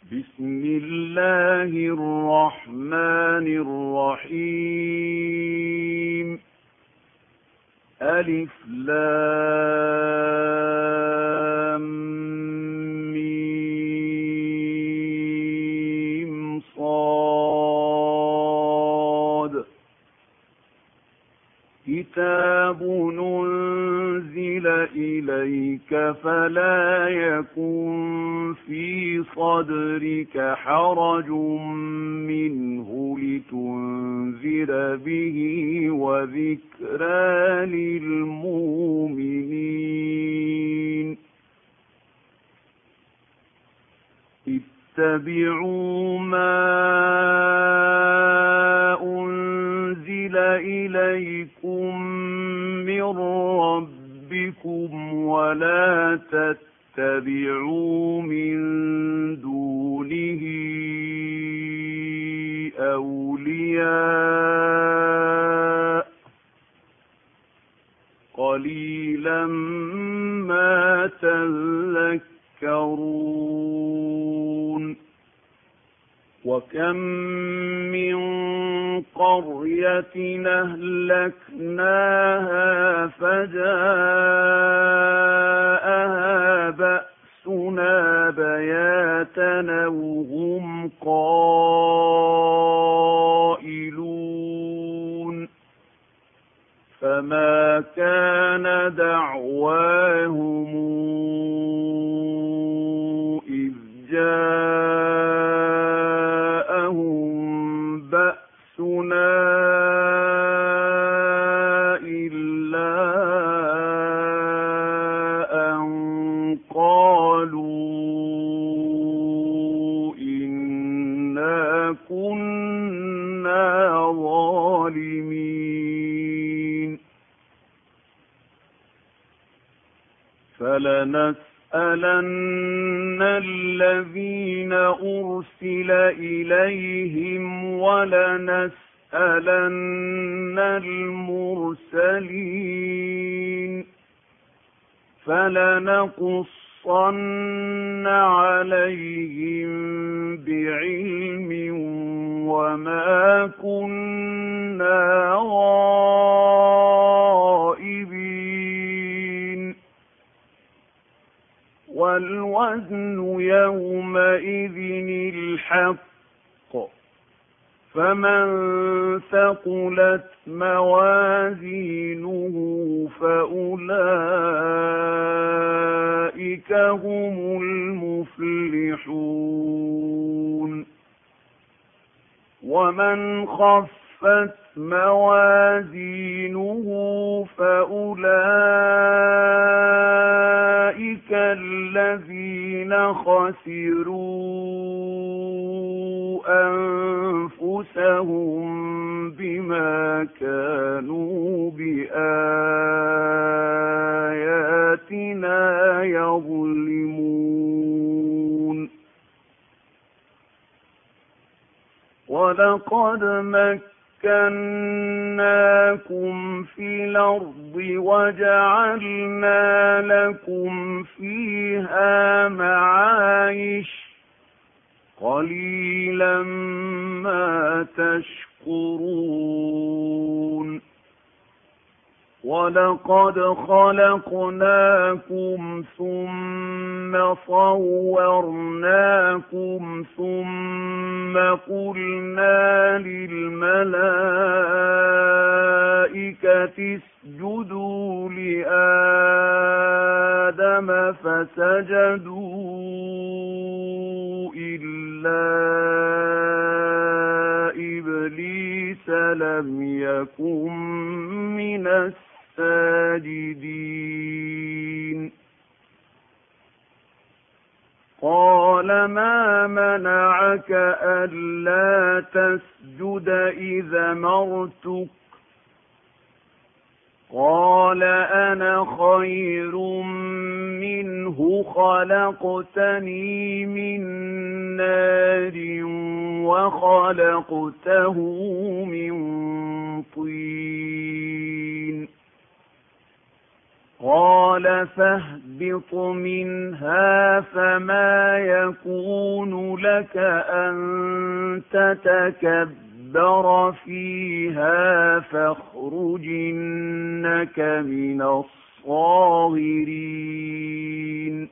بسم الله الرحمن الرحيم. ألف لام ميم صاد. كتاب أنزل إليك فلا يكن في صدرك حرج منه لتنذر به وذكرى للمؤمنين. اتبعوا ما أنزل إليكم من ربكم ولا تتبعوا من دونه أولياء قليلا ما تذكرون. وكم من قرية أهلكناها فجاءها بأسنا بياتا وهم قائلون. فما كان دعواهم إذ جاءهم بأسنا إلا أن قالوا إنا كنا ظالمين. فلنسألن الذين أرسل إليهم ولنسألن المرسلين. فلنقصن عليهم بعلم وما كنا غائبين. والوزن يومئذ الحق. فمن ثقلت موازينه فأولئك هم المفلحون. ومن خفت موازينه فأولئك الذين خسروا أنفسهم بما كانوا بآياتنا يظلمون. ولقد مكناكم في الأرض وجعلنا لكم فيها معايش قليلا ما تشكرون. ولقد خلقناكم ثم صورناكم ثم قلنا للملائكة اسجدوا لآدم فسجدوا إلا إبليس لم يكن من الساجدين. قال ما منعك ألا تسجد إذا أمرتك؟ قال أنا خير منه خلقتني من نار وخلقته من طين. قال فاهبط فاهبط منها فما يكون لك أن تتكبر فيها فاخرج إنك من الصاغرين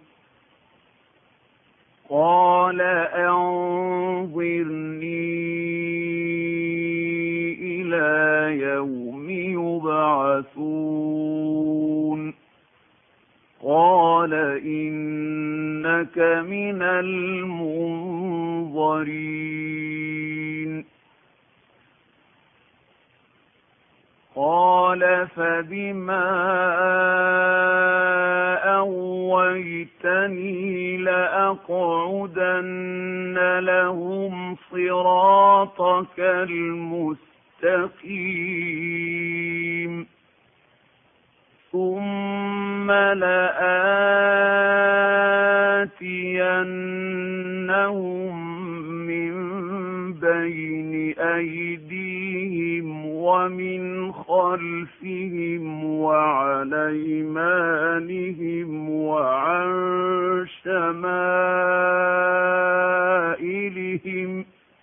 قال أنظرني إلى يوم يبعثون قال إنك من المنظرين قال فبما أغويتني لأقعدن لهم صراطك المستقيم ثم لآتينهم من بين أيديهم ومن خلفهم وعن أيمانهم وعن شمائلهم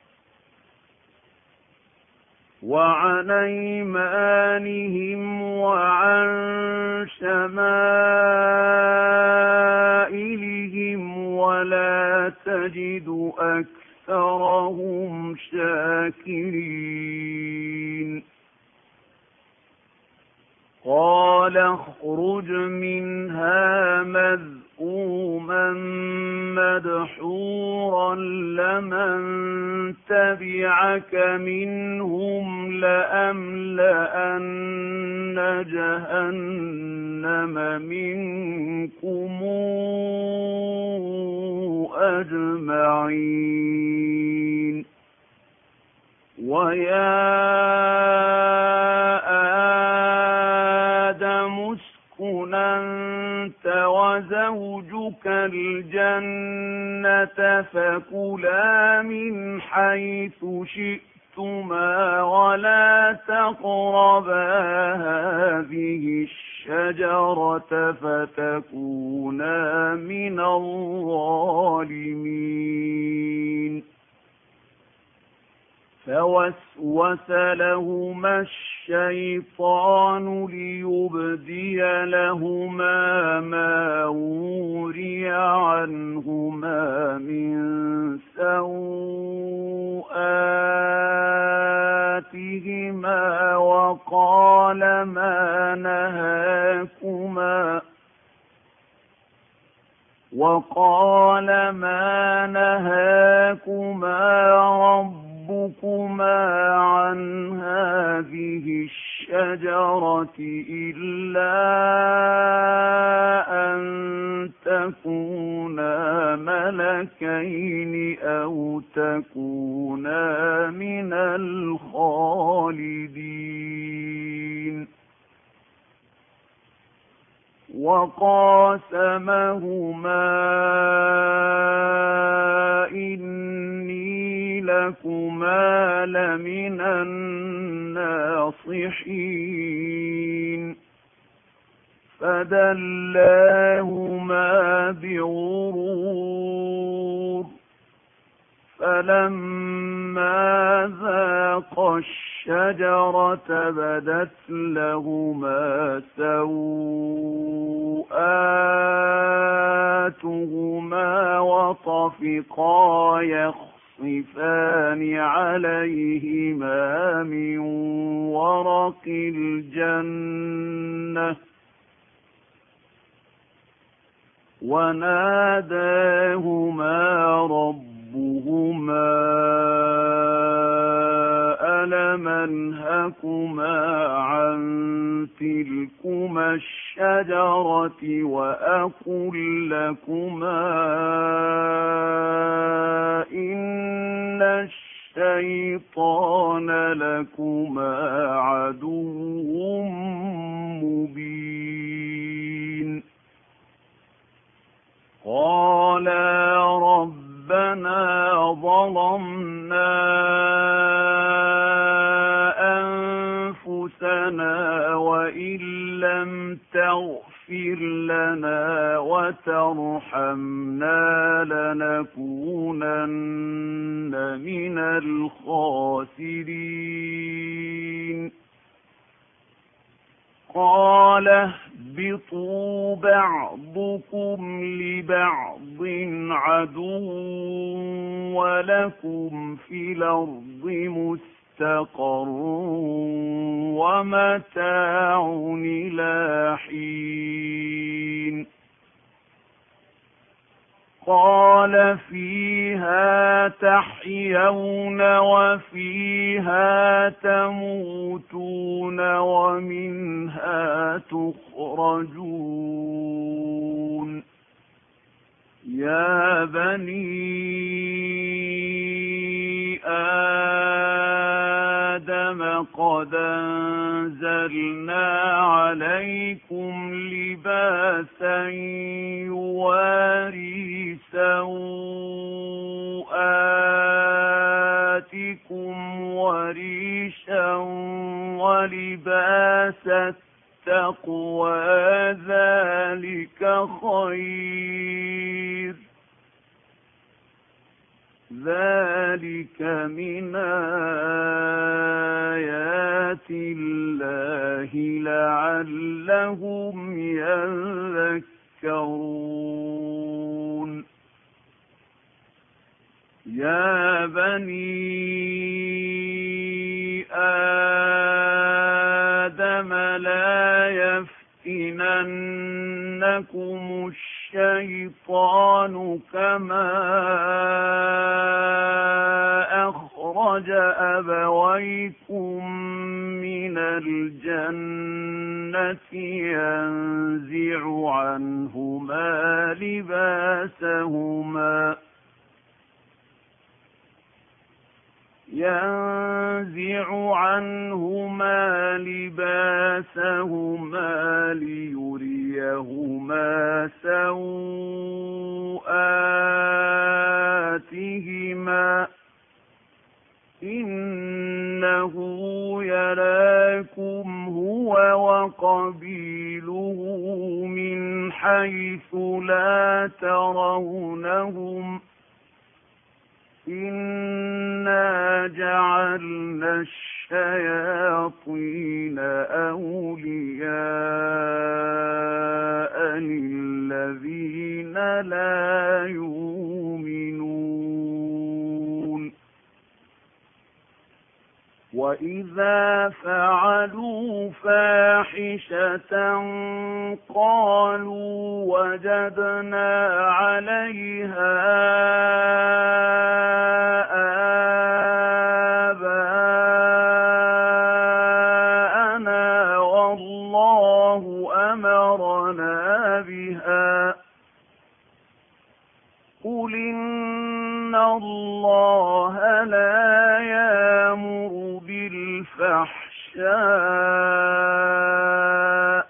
ولا تجد أكثرهم شاكرين قال اخرج منها مذءوما مدحورا لمن تبعك منهم لأملأن جهنم منكم أجمعين ويا آدم اسكن أنت وزوجك الجنة فكلا من حيث شئتما ولا تقربا هذه الشجرة فتكونا من الظالمين فوسوس لهما الشيطان ليبدي لهما ما وري عنهما من سوآتهما وقال ما نهاكما ربكما عن هذه الشجرة إلا أن تكونا ملكين أو تكونا من الخالدين وقاسمهما إني لكما لمن الناصحين فدلاهما بغرور فلما ذاقا الشجرة بدت لهما سوآتهما وطفقا يخصفان عليهما من ورق الجنة وناداهما ربهما ألم أنهكما عن تلكما الشجرة وأقل لكما إن الشيطان لكما عدو مبين قالا ربنا ظلمنا أنفسنا وإن لم تغفر لنا وترحمنا لنكونن من الخاسرين قال اهبطوا بعضكم لبعض عدو ولكم في الأرض مستقر ومتاع إلى حين قال فيها تحيون وفيها تموتون ومنها تخرجون يا بني آدم قد أنزلنا عليكم لباسا يواري سوآتكم وريشا ولباس التقوى ذلك خير ذلك من آيات الله لعلهم يذكرون يا بني آدم لا يفتننكم الشيطان كما أخرج أبويكم من الجنة ينزع عنهما لباسهما ليريهما سوآتهما إنه يراكم هو وقبيله من حيث لا ترونهم إنا جعلنا الشياطين أولياء للذين لا يؤمنون وإذا فعلوا فاحشة قالوا وجدنا عليها آباءنا والله أمرنا بها قل إن الله لا يأمر بالفحشاء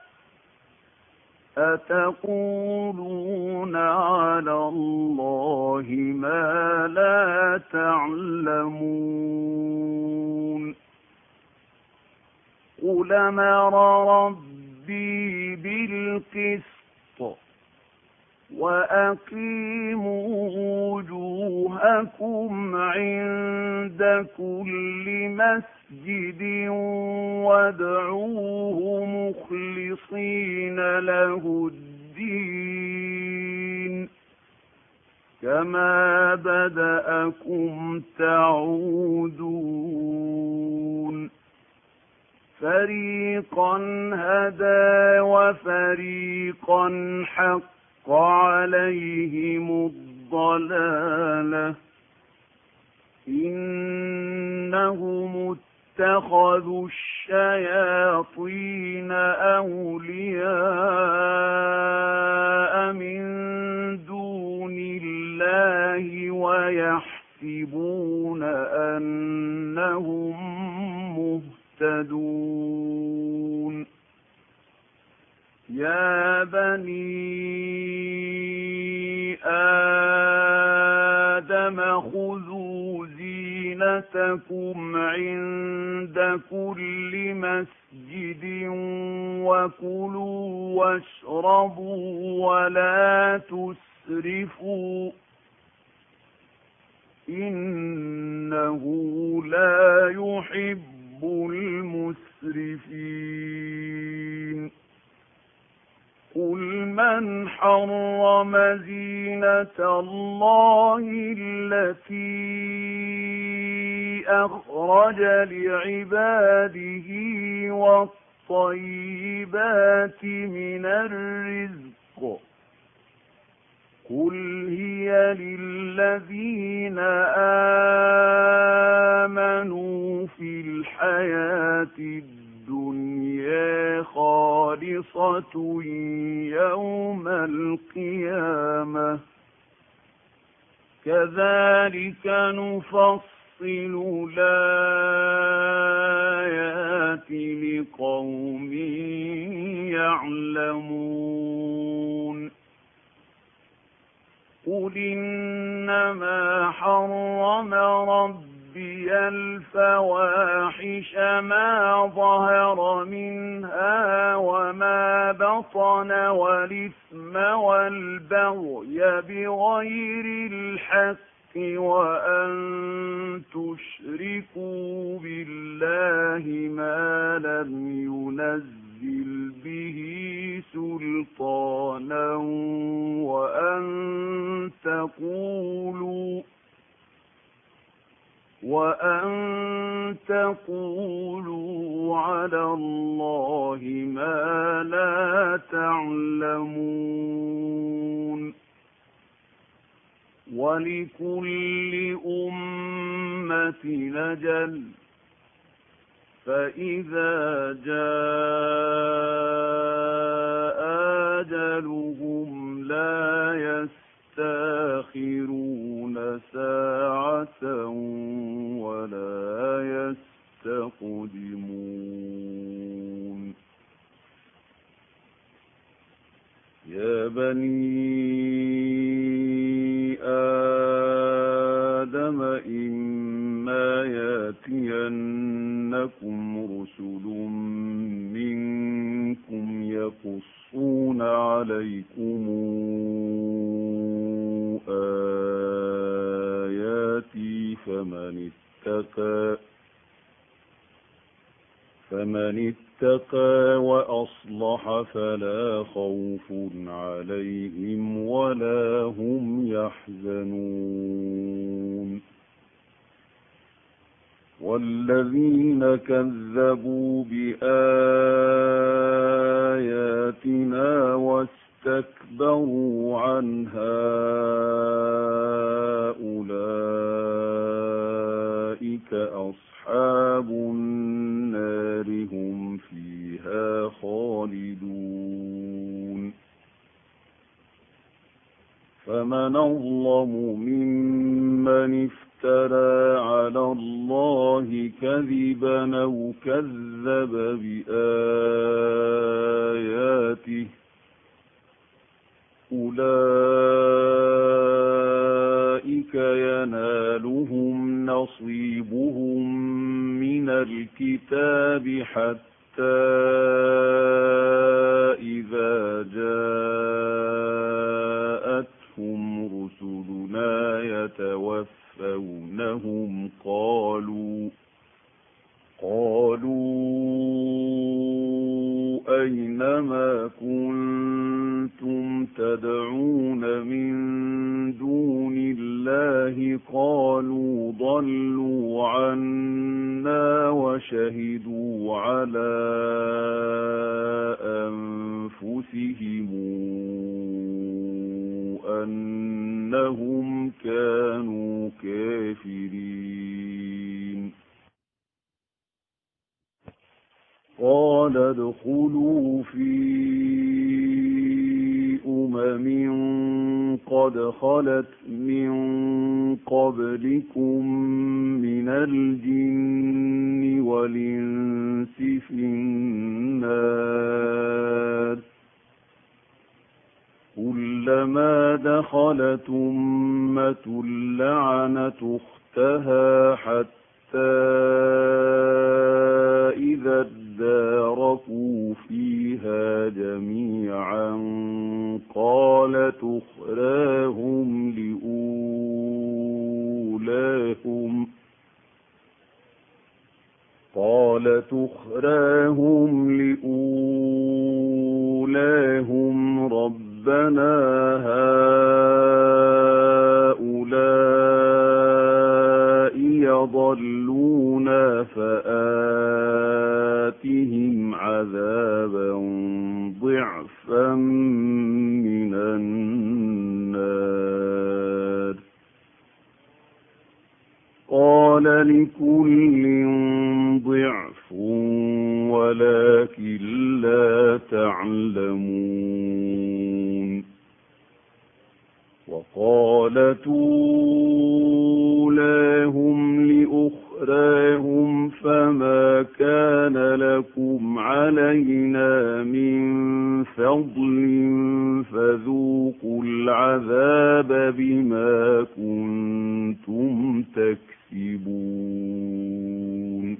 أتقولون على الله ما لا تعلمون قل أمر ربي بالقسط وأقيموا وجوهكم عند كل مسجد وادعوه مخلصين له الدين كما بدأكم تعودون فريقا هدى وفريقا حق عليهم الضلالة إنهم اتخذوا الشياطين أولياء من دون الله ويحسبون أنهم مهتدون يا بني آدم خذوا زينتكم زينتكم عند كل مسجد وكلوا واشربوا ولا تسرفوا إنه لا يحب المسرفين قل من حرم زينة الله التي أخرج لعباده والطيبات من الرزق قل هي للذين آمنوا في الحياة الدنيا خالصة يوم القيامة كذلك نفصل الآيات لقوم يعلمون قل إنما حرم ربي الفواحش ما ظهر منها وما بطن والإثم والبغي بغير الحق وأن تشركوا بالله ما لم ينزل به سلطانا وأن تقولوا على الله ما لا تعلمون ولكل أمة أجل فإذا جاء أجلهم لا يستأخرون ساعة ولا يستقدمون يا بني آدم إما يأتينكم رسل منكم يقصون عليكم آياتي فمن اتقى وأصلح فلا خوف عليهم ولا هم يحزنون والذين كذبوا بآياتنا واستكبروا عنها أولئك أصحاب النار هم فيها خالدون فمن أظلم ممن افترى على الله كذبا أو كذب بآياته أولئك ينالهم نصيبهم من الكتاب حتى إذا جاءتهم رسلنا يتوفونهم قالوا أينما كنتم تدعون من دون الله قالوا ضلوا عنا وشهدوا على أنفسهم أنهم كانوا كافرين قال ادخلوا في قد خلت من قبلكم من الجن والإنس في النار كلما دخلت أمة لعنت أختها حتى إذا اداركوا فيها جميعا قالت أخراهم لأولاهم ربنا هؤلاء يضلونا فآتهم عذابا ضعفا من النار قال لكل ضعف ولكن لا تعلمون وقالت أولاهم لأخراهم فما كان لكم علينا من فضل فذوقوا العذاب بما كنتم تكسبون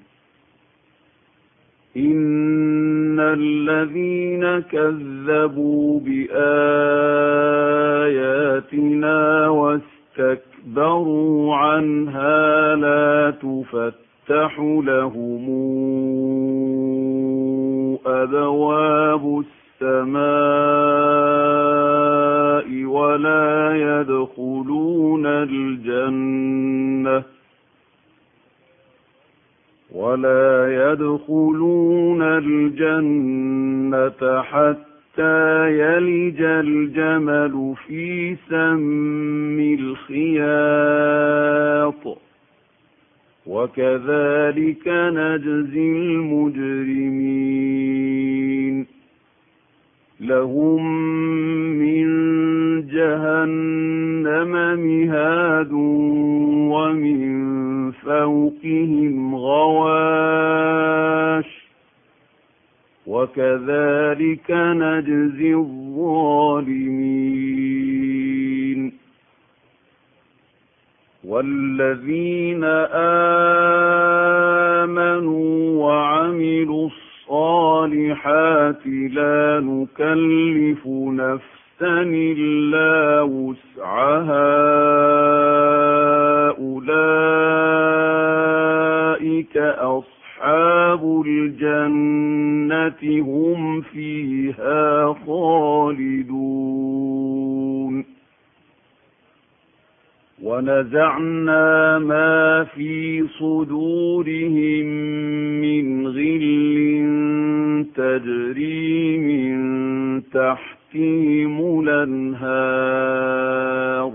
إن الذين كذبوا بآياتنا واستكبروا عنها لا تفتح لهم أبواب السماء ولا يدخلون الجنة حتى يلج الجمل في سم الخياط وكذلك نجزي المجرمين لهم من جهنم مهاد ومن فوقهم غواش وكذلك نجزي الظالمين والذين آمنوا وعملوا الصالحات لا نكلف نفسا إلا وسعها أولئك أصحاب الجنة هم فيها خالدون ونزعنا ما في صدورهم من غل تجري من تحتهم الأنهار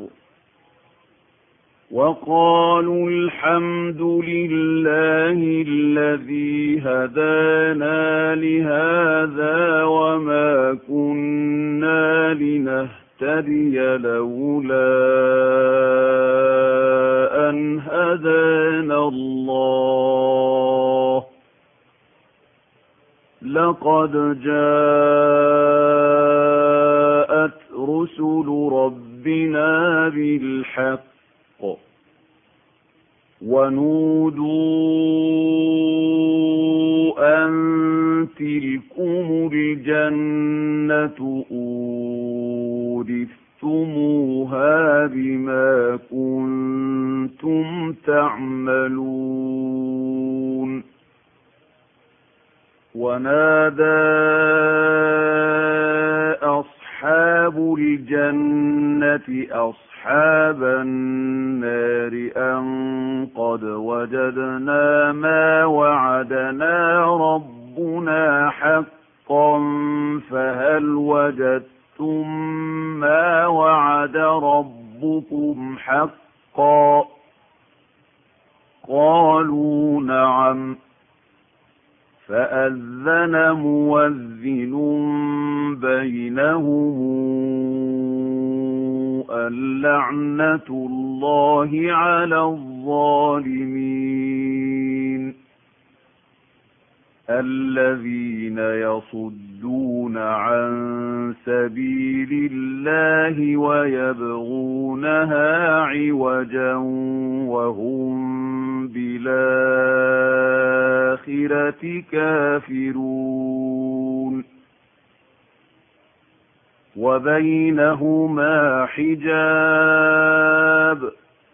وقالوا الحمد لله الذي هدانا لهذا وما كنا لنهتدي لولا أن هدانا الله لقد جاءت رسل ربنا بالحق ونودوا أن تلكم الجنة أورثتموها بما كنتم تعملون ونادى أصحاب الجنة أصحاب النار أن قد وجدنا ما وعدنا ربنا حقا فهل وجدتم ما وعد ربكم حقا قالوا نعم فأذن مؤذن بينهم اللعنة الله على الظالمين الذين يصدون عن سبيل الله ويبغونها عوجا وهم بالآخرة كافرون وبينهما حجاب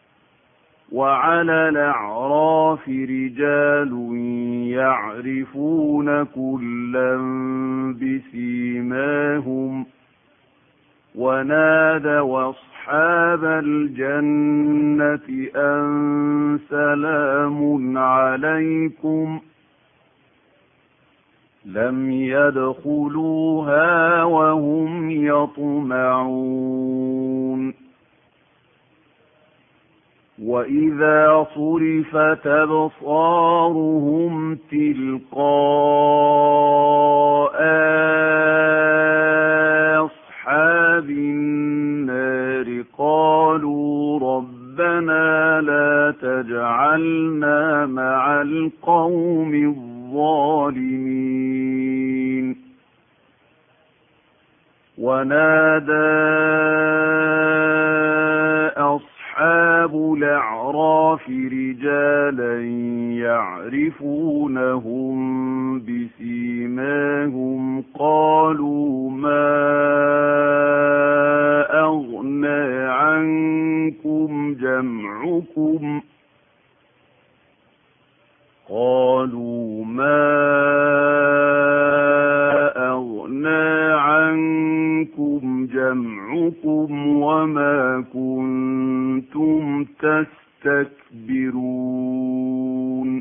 وعلى الأعراف رجال يعرفون كلا بسيماهم ونادوا أصحاب الجنة أن سلام عليكم لم يدخلوها وهم يطمعون وإذا صرفت أبصارهم تلقاء أصحاب النار قالوا ربنا لا تجعلنا مع القوم الظالمين ونادى أصحاب الأعراف رجالا يعرفونهم بسيماهم قالوا ما أغنى عنكم جمعكم وما كنتم تستكبرون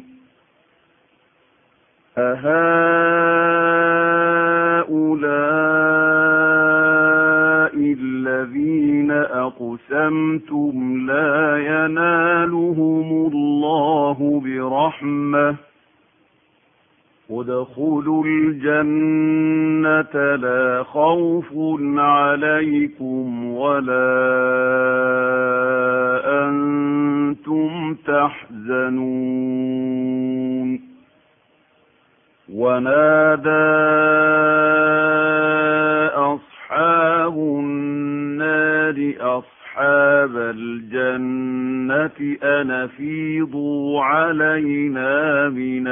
أهؤلاء الذين أقسمتم لا ينالهم الله برحمة ادخلوا الجنة لا خوف عليكم ولا أنتم تحزنون ونادى أصحاب النار أصحاب الجنة أن أفيضوا علينا من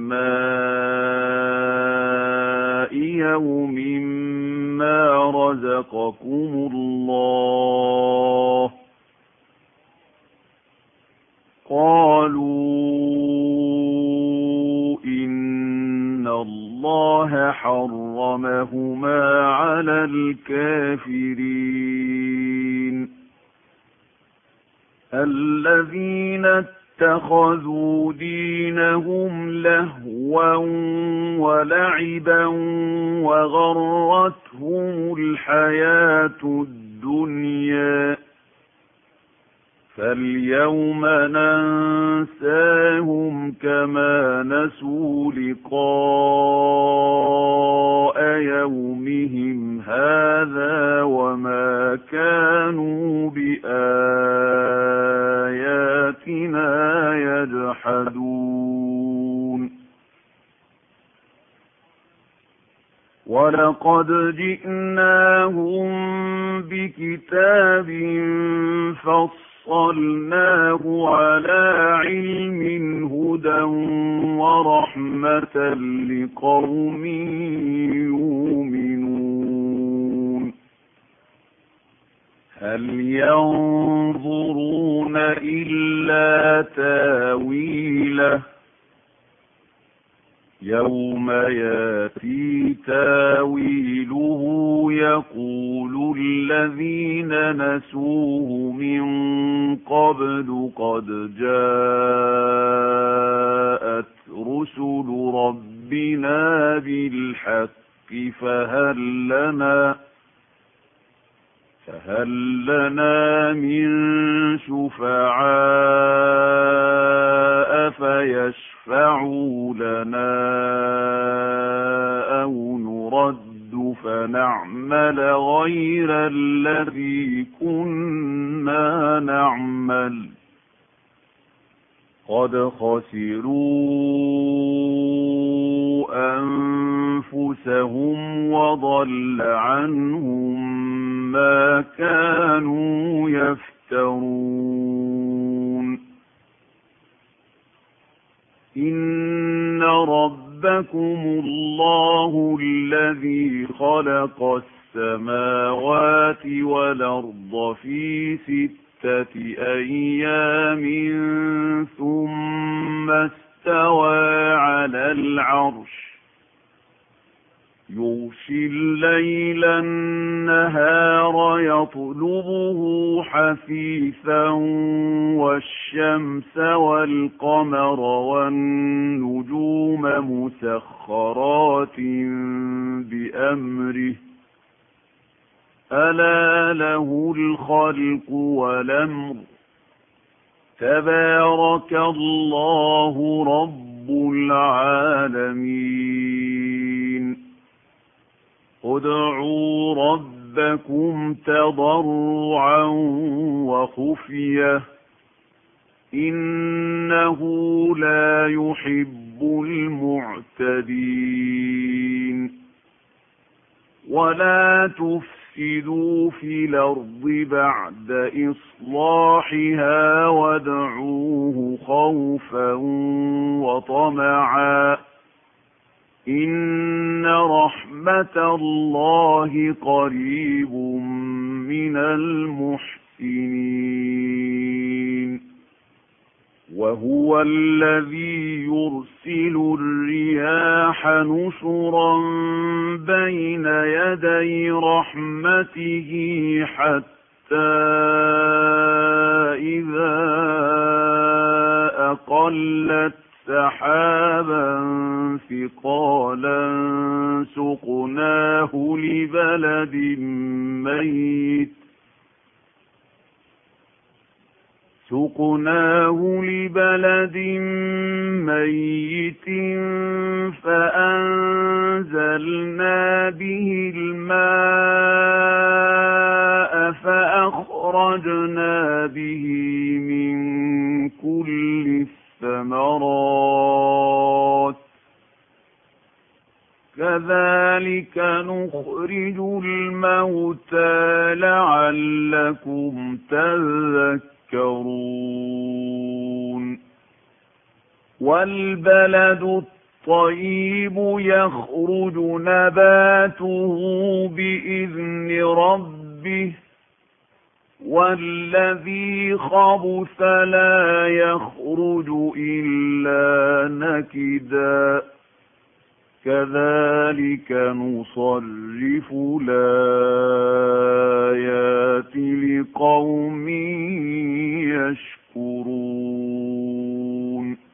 الماء يوم ما رزقكم الله قالوا إن الله حرمهما على الكافرين الذين اتخذوا دينهم لهوا ولعبا وغرتهم الحياة الدنيا فاليوم ننساهم كما نسوا لقاء يومهم هذا وما كانوا بآياتنا يجحدون ولقد جئناهم بكتاب فصلناه على علم هدى ورحمة لقوم يؤمنون هل ينظرون إلا تاويله يوم ياتي تاويله يقول الذين نسوه من قبل قد جاءت رسل ربنا بالحق فهل لنا من شفعاء فيشفعوا لنا أو نرد فنعمل غير الذي كنا نعمل قد خسروا أنفسهم وضل عنهم ما كانوا يفترون إن ربكم الله الذي خلق السماوات والأرض في 6 أيام ثم استوى على العرش يغشي الليل النهار يطلبه حثيثا والشمس والقمر والنجوم مسخرات بأمره ألا له الخلق والأمر تبارك الله رب العالمين ادعوا ربكم تضرعا وخفية إنه لا يحب المعتدين ولا تفسدوا في الأرض بعد إصلاحها وادعوه خوفا وطمعا إن رحمة الله قريب من المحسنين وهو الذي يرسل الرياح نشرا بين يدي رحمته حتى إذا أقلت سحابا ثقالا سقناه لبلد ميت فأنزلنا به الماء فأخرجنا به من كل الثمرات كذلك نخرج الموتى لعلكم تذكرون والبلد الطيب يخرج نباته بإذن ربه والذي خبث لا يخرج إلا نكدا كذلك نصرف الآيات لقوم يشكرون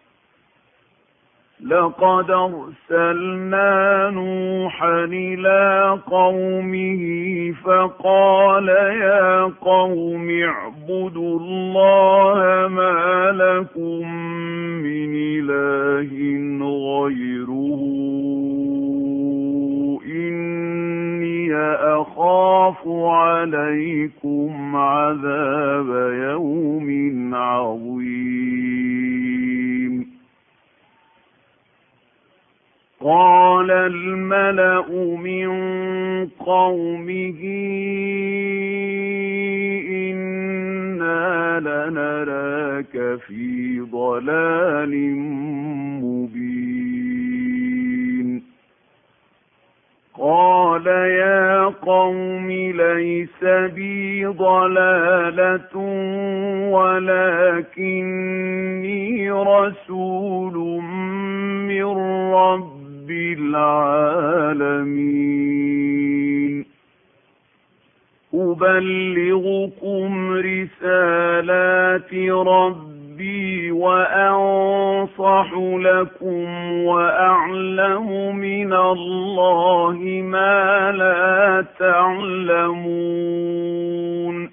لقد أرسلنا نوحا إلى قومه فقال يا قوم اعبدوا الله ما لكم من إله غيره إني أخاف عليكم عذاب يوم عظيم قال الملأ من قومه إنا لنراك في ضلال مبين قال يا قوم ليس بي ضلالة ولكني رسول من رب العالمين أبلغكم رسالات ربي وأنصح لكم وأعلم من الله ما لا تعلمون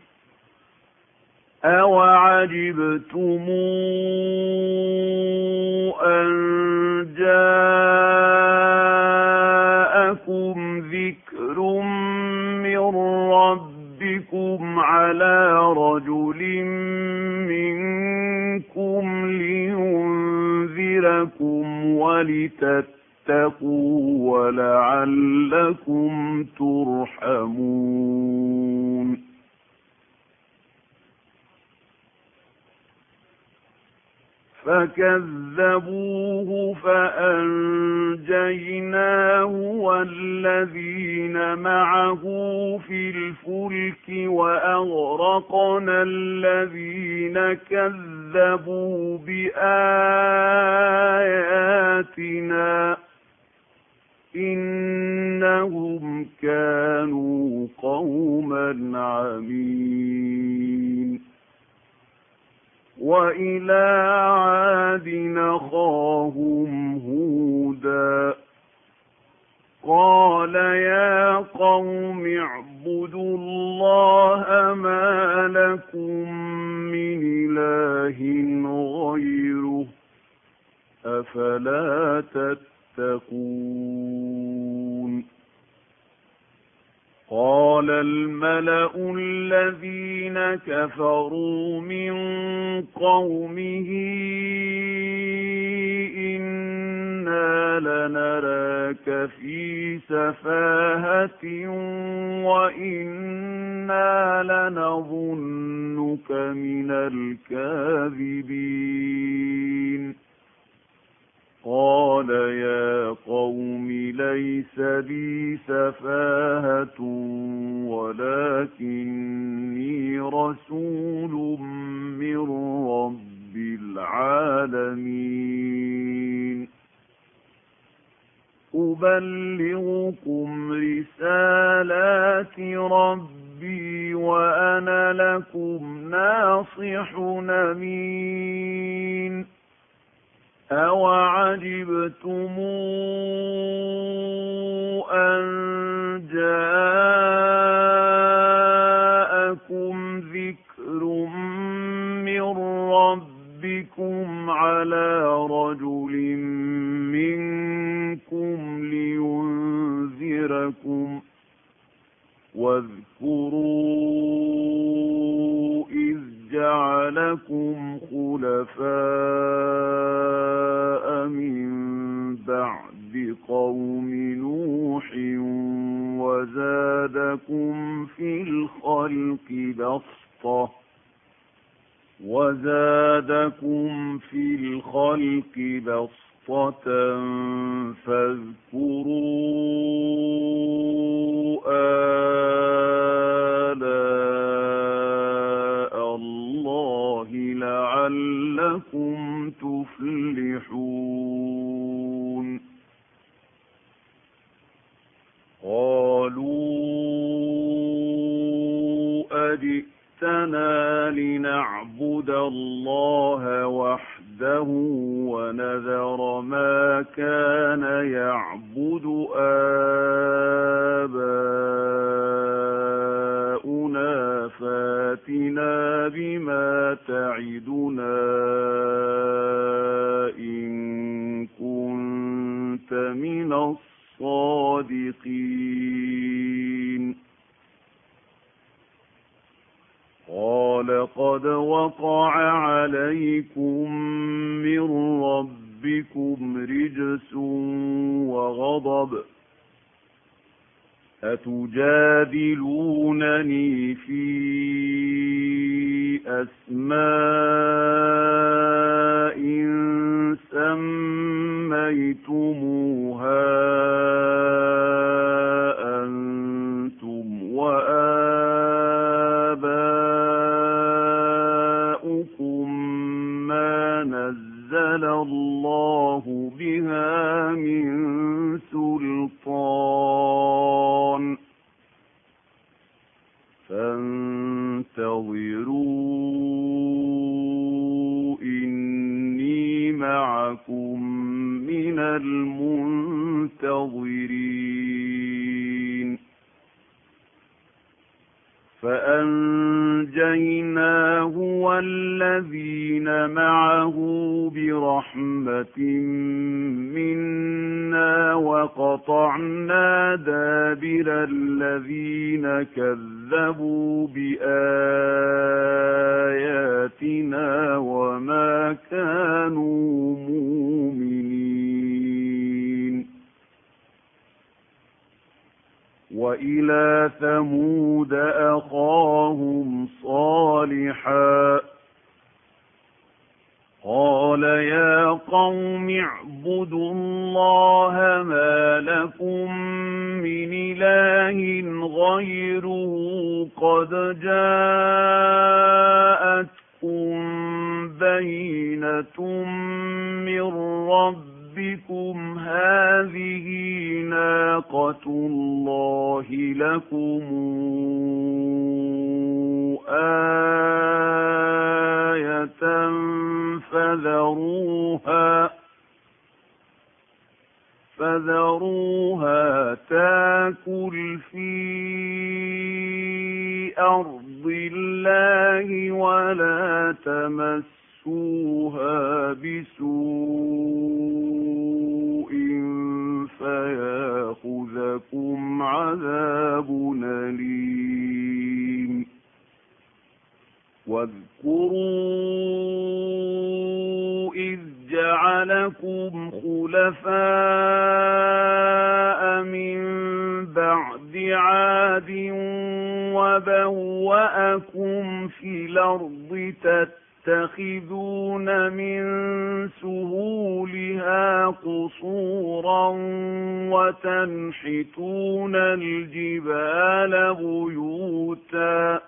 أوعجبتم أن جاءكم ذكر من ربكم على رجل منكم لينذركم واتقوا ولعلكم ترحمون فكذبوه فأنجيناه والذين معه في الفلك وأغرقنا الذين كذبوا بآياتنا إنهم كانوا قوما عمين وإلى عاد أخاهم هودا قال يا قوم اعبدوا الله ما لكم من إله غيره أفلا تتقون قال الملأ الذين كفروا من قومه إنا لنراك في سفاهة وإنا لنظنك من الكاذبين قال يا قوم ليس بي سفاهة ولكني رسول من رب العالمين أبلغكم رسالات ربي وأنا لكم ناصح أمين أوعجبتم أن جاءكم ذكر من ربكم على رجل منكم لينذركم واذكروا إذ جعلكم خلفاء من بعد قوم نوح وزادكم في الخلق بسطة فاذكروا آلاء الله لعلكم تفلحون قالوا أجئتنا لنعبد الله وحده ونذر ما كان يعبد آباؤنا فاتنا بما تعدنا إن كنت من الصادقين قال قد وقع عليكم من ربكم رجس وغضب أتجادلونني في أسماء سميتموها أنتم وآباؤكم ما نزل الله بها من سلطان فانتظروا إني معكم من المنتظرين فأنجيناه والذين معه برحمة منا وقطعنا دابر الذين كذبوا بآياتنا وما كانوا مؤمنين وإلى ثمود أخاهم صالحا قال يا قوم اعبدوا الله ما لكم من إله غيره قد جاءتكم بينة من ربكم هذه ناقة الله لكم آية فذروها تاكل في أرض الله ولا تمسوها بسوء فيأخذكم عذاب أليم واذكروا إذ جعلكم خلفاء من بعد عاد وبوأكم في الأرض تتخذون من سهولها قصورا وتنحتون الجبال بيوتا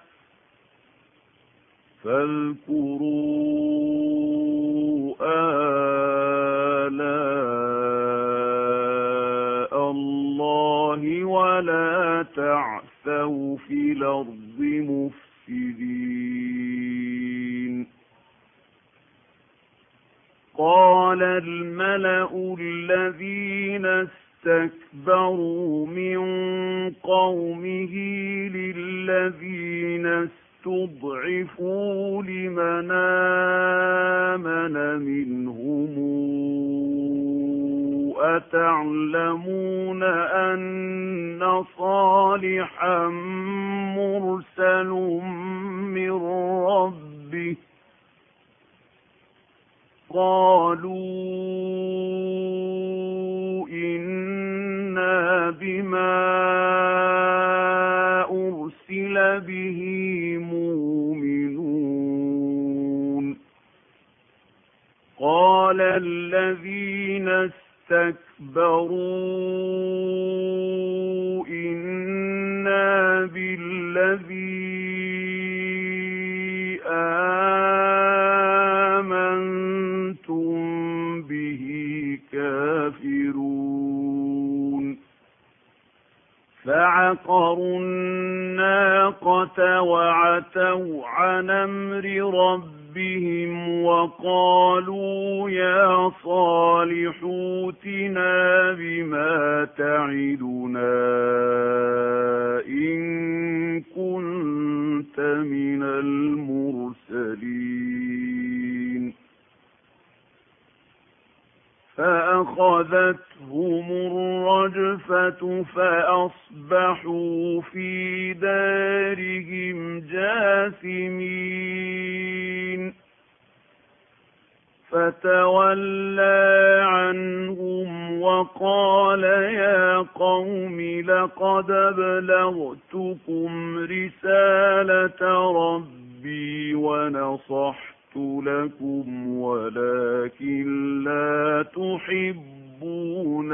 فاذكروا آلاء الله ولا تعثوا في الأرض مفسدين قال الملأ الذين استكبروا من قومه للذين استضعفوا لمن آمن منهم أتعلمون أن صالحا مرسل من ربه قالوا إنا بما أرسل به مؤمنون قال الذين استكبروا إنا بالذي آمنتم به كافرون فعقروا الناقة وعتوا عن أمر ربهم وقالوا يا صالح ائتنا بما تعدنا إن كنت من المرسلين فأخذتهم الرجفة فأصبحوا في دارهم جاثمين فتولى عنهم وقال يا قوم لقد أبلغتكم رسالة ربي ونصحت لكم ولكن لا تحبون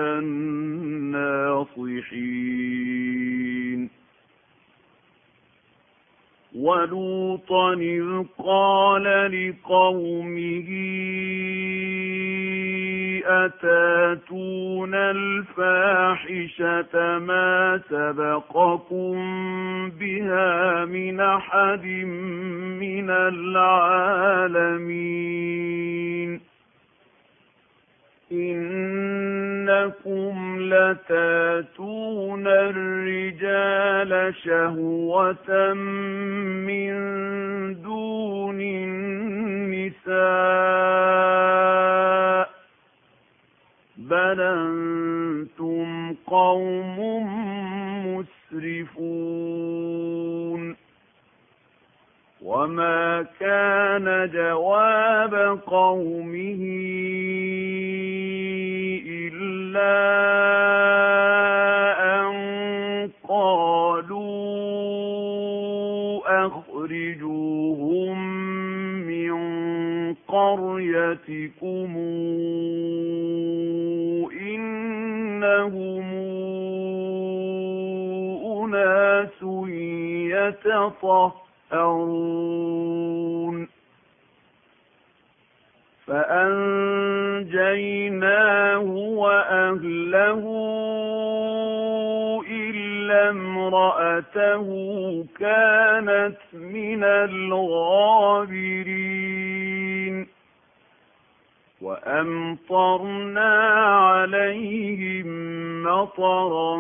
الناصحين ولوطا إذ قال لقومه أتاتون الفاحشة ما سبقكم بها من أحد من العالمين إنكم لتاتون الرجال شهوة من دون النساء بل أنتم قوم مسرفون وما كان جواب قومه إلا أن قال قريتكم إنهم أناس يتطهرون فأنجيناه وأهله إلا امرأته كانت من الغابرين وأمطرنا عليهم مطرا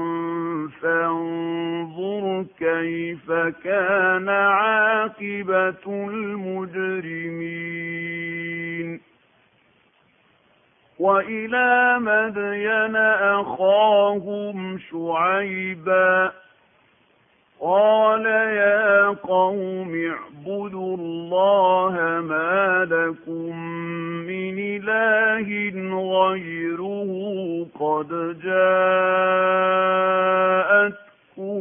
فانظر كيف كان عاقبة المجرمين وإلى مدين أخاهم شعيبا قال يا قوم اعبدوا الله ما لكم من إله غيره قد جاءتكم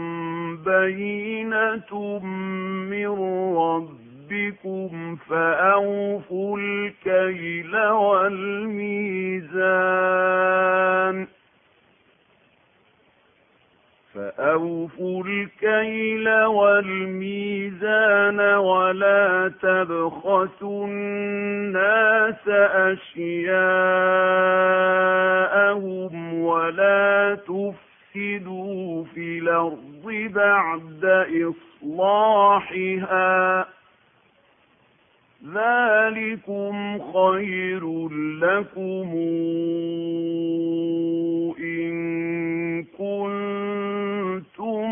بينة من ربكم فأوفوا الكيل والميزان ولا تبخسوا الناس أشياءهم ولا تفسدوا في الأرض بعد إصلاحها ذلكم خير لكم إن كنتم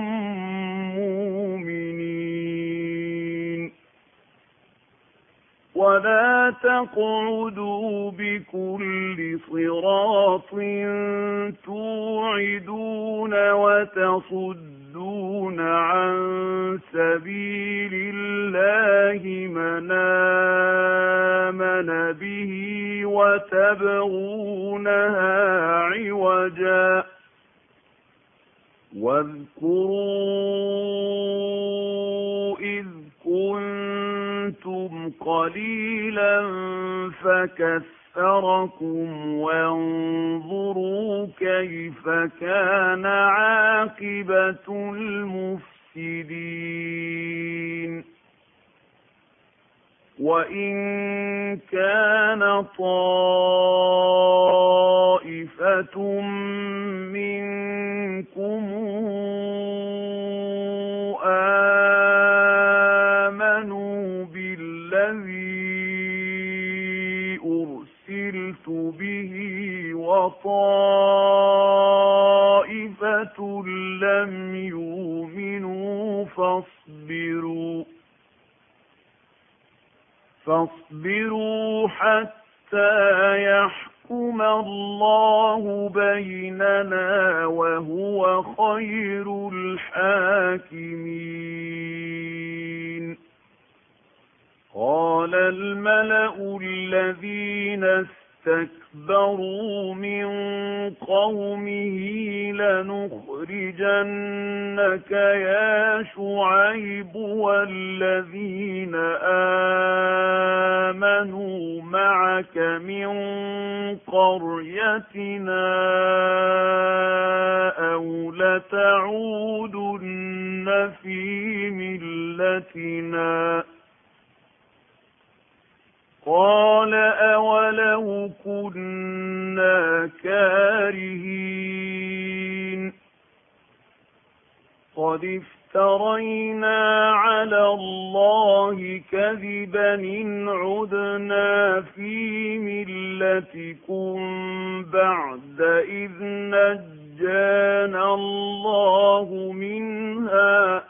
مؤمنين ولا تقعدوا بكل صراط توعدون وتصدون عن سبيل الله من آمن به وتبغونها عوجا واذكروا إذ كنتم قليلا فكثركم وانظروا كيف كان عاقبة المفسدين وإن كان طائفة منكم آمنوا بالذي أرسلت به وطائفة لم يؤمنوا فاصبروا حتى يحكم الله بيننا وهو خير الحاكمين قال الملأ الذين استكبروا من قومه لنخرجنك يا شعيب والذين آمنوا معك من قريتنا أو لتعودن في ملتنا قال أولو كنا كارهين قد افترينا على الله كذبا إن عدنا في ملتكم بعد إذ نجانا الله منها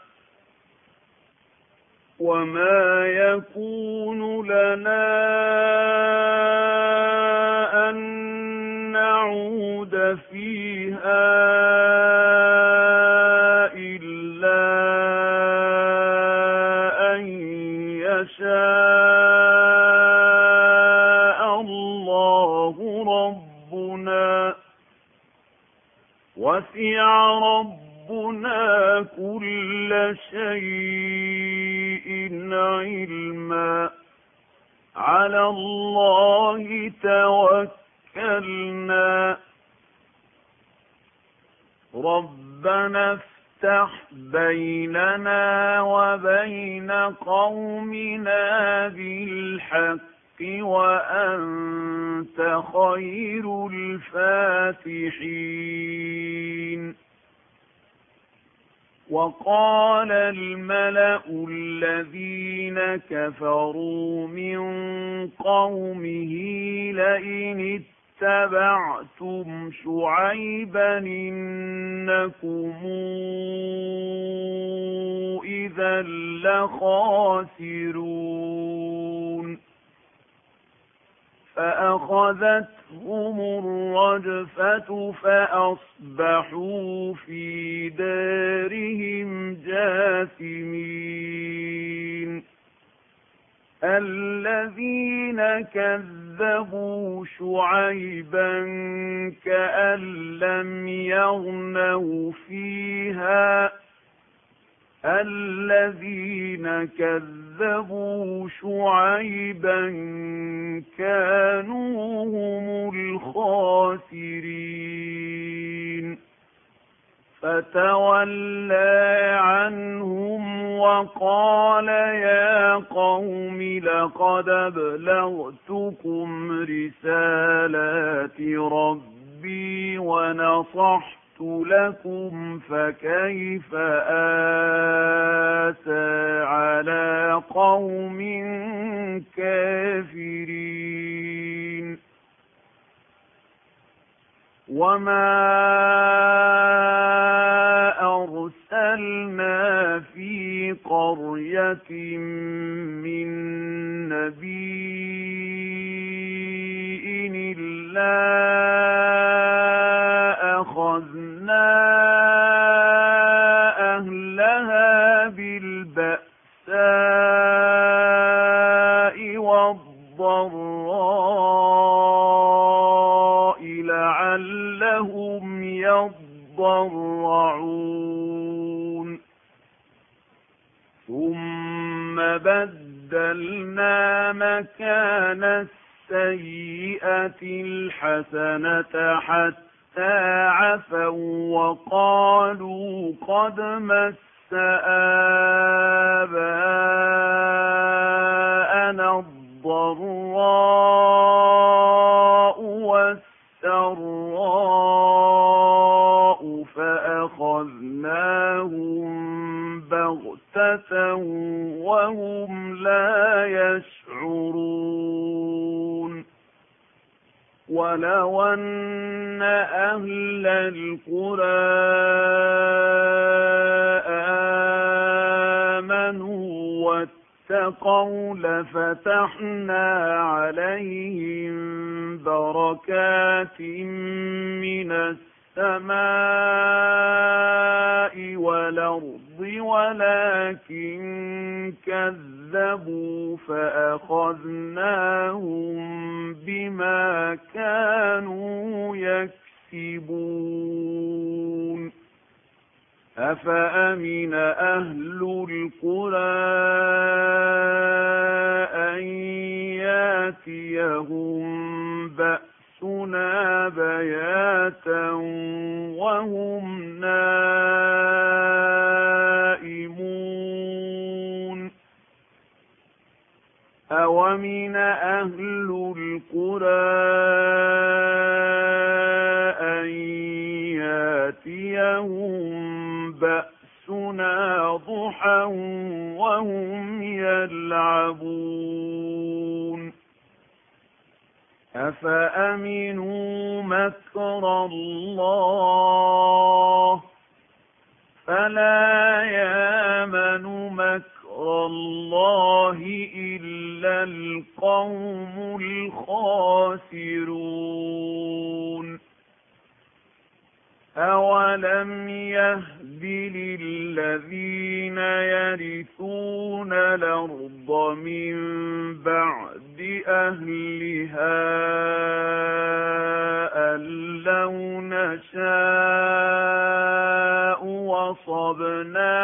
وما يكون لنا أن نعود فيها إلا أن يشاء الله ربنا وسع ربنا كل شيء علما على الله توكلنا ربنا افتح بيننا وبين قومنا بالحق وأنت خير الفاتحين وقال الملأ الذين كفروا من قومه لئن اتبعتم شعيبا إنكم إذا لخاسرون فأخذتهم الرجفة فأصبحوا في دارهم جاثمين الذين كذبوا شعيبا كأن لم يغنوا فيها الذين كذبوا شعيبا كانوا هم الخاسرين فتولى عنهم وقال يا قوم لقد أبلغتكم رسالات ربي ونصحت لكم فكيف آسى على قوم كافرين وما أرسلنا في قرية من نبي إلا أخذنا أهلها بالبأساء والضراء لعلهم يضرعون ثم بدلنا مكان السيئة الحسنة حتى عفوا وقالوا قد مس آباءنا الضراء والسراء فأخذناهم بغتة وهم لا يشعرون ولو أن أهل القرى آمنوا واتقوا لفتحنا عليهم بركات من السماء والأرض ولكن كذبوا فأخذناهم بما كانوا يكسبون أفأمن أهل القرى أن ياتيهم بأسنا بياتا وهم نائمون أومن أهل القرى أن ياتيهم بأسنا ضحى وهم يلعبون أفأمنوا مكر الله فلا يامن مكر الله إلا القوم الخاسرون أولم يهد للذين يرثون الأرض من بعد أهلها أن لو نشاء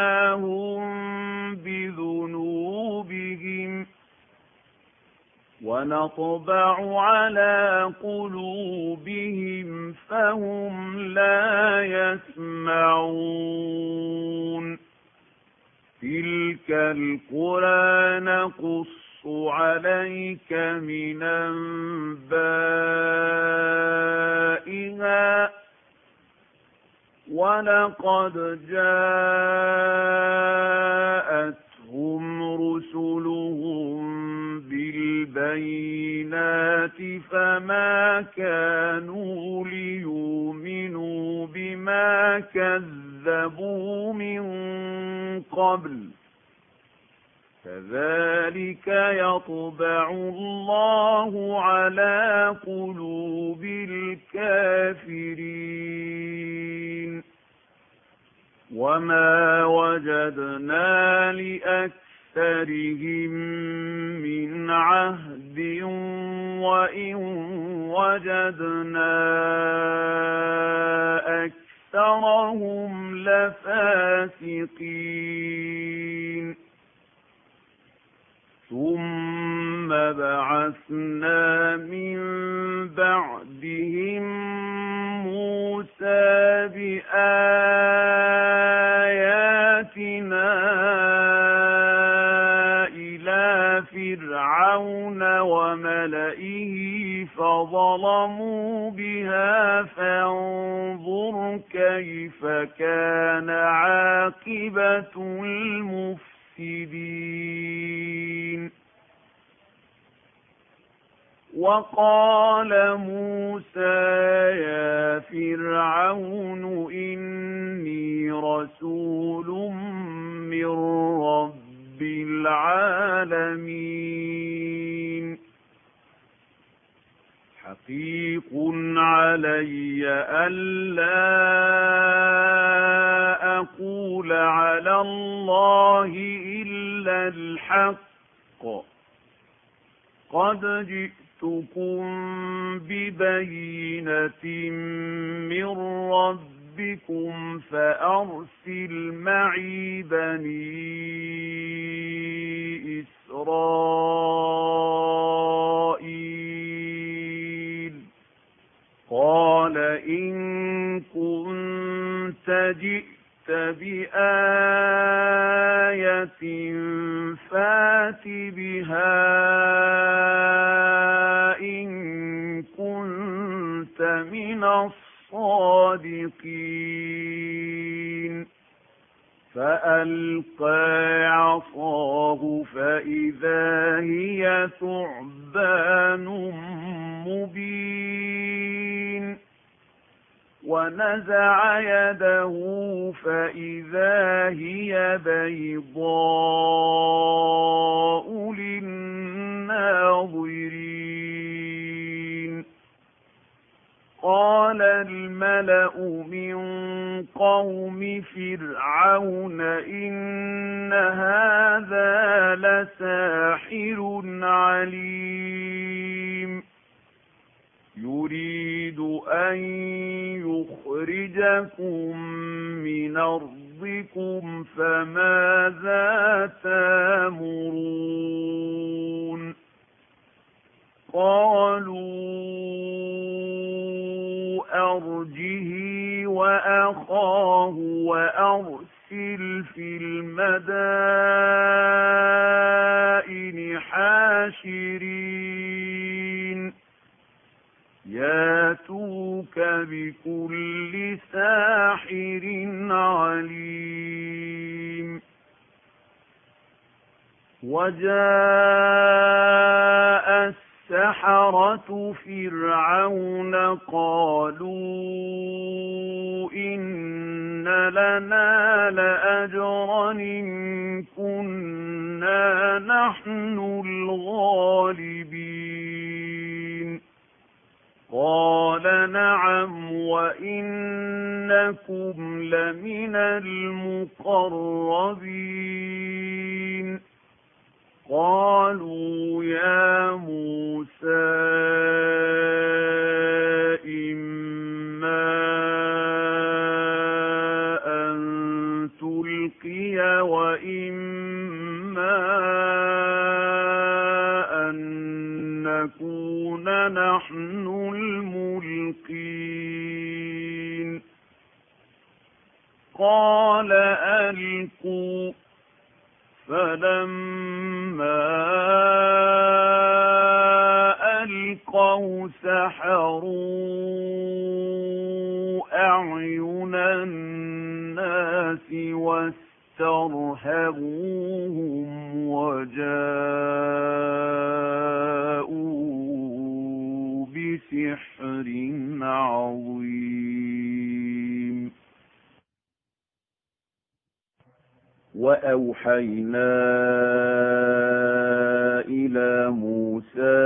وصبناهم بذنوبهم ونطبع على قلوبهم فهم لا يسمعون تلك القرى نقص عليك من أنبائها ولقد جاءتهم رسلهم بالبينات فما كانوا ليؤمنوا بما كذبوا من قبل كذلك يطبع الله على قلوب الكافرين وما وجدنا لأكثرهم من عهد وإن وجدنا أكثرهم لفاسقين ثم بعثنا من بعدهم موسى بآياتنا إلى فرعون وملئه فظلموا بها فانظر كيف كان عاقبة المفسدين وقال موسى يا فرعون إني رسول من رب العالمين حقيق علي ألا أقول على الله إلا الحق قد جئتكم ببينة من ربكم فأرسل معي بني إسرائيل قال إن كنت جئت بآية فات بها إن كنت من الصادقين فألقى عصاه فإذا هي ثعبان مبين ونزع يده فإذا هي بيضاء للناظرين قال الملأ من قوم فرعون إن هذا لساحر عليم يريد أن يخرجكم من أرضكم فماذا تأمرون قالوا أرجه وأخاه وأرسل في المدائن حاشرين ياتوك بكل ساحر عليم وجاء السحرة فرعون قالوا إن لنا لأجرا إن كنا نحن الغالبين قال نعم وإنكم لمن المقربين قالوا يا موسى إما أن تلقي وإما أن نحن الملقين قال ألقوا فلما ألقوا سحروا أعين الناس واسترهبوهم وجاءوا بسحر عظيم وأوحينا إلى موسى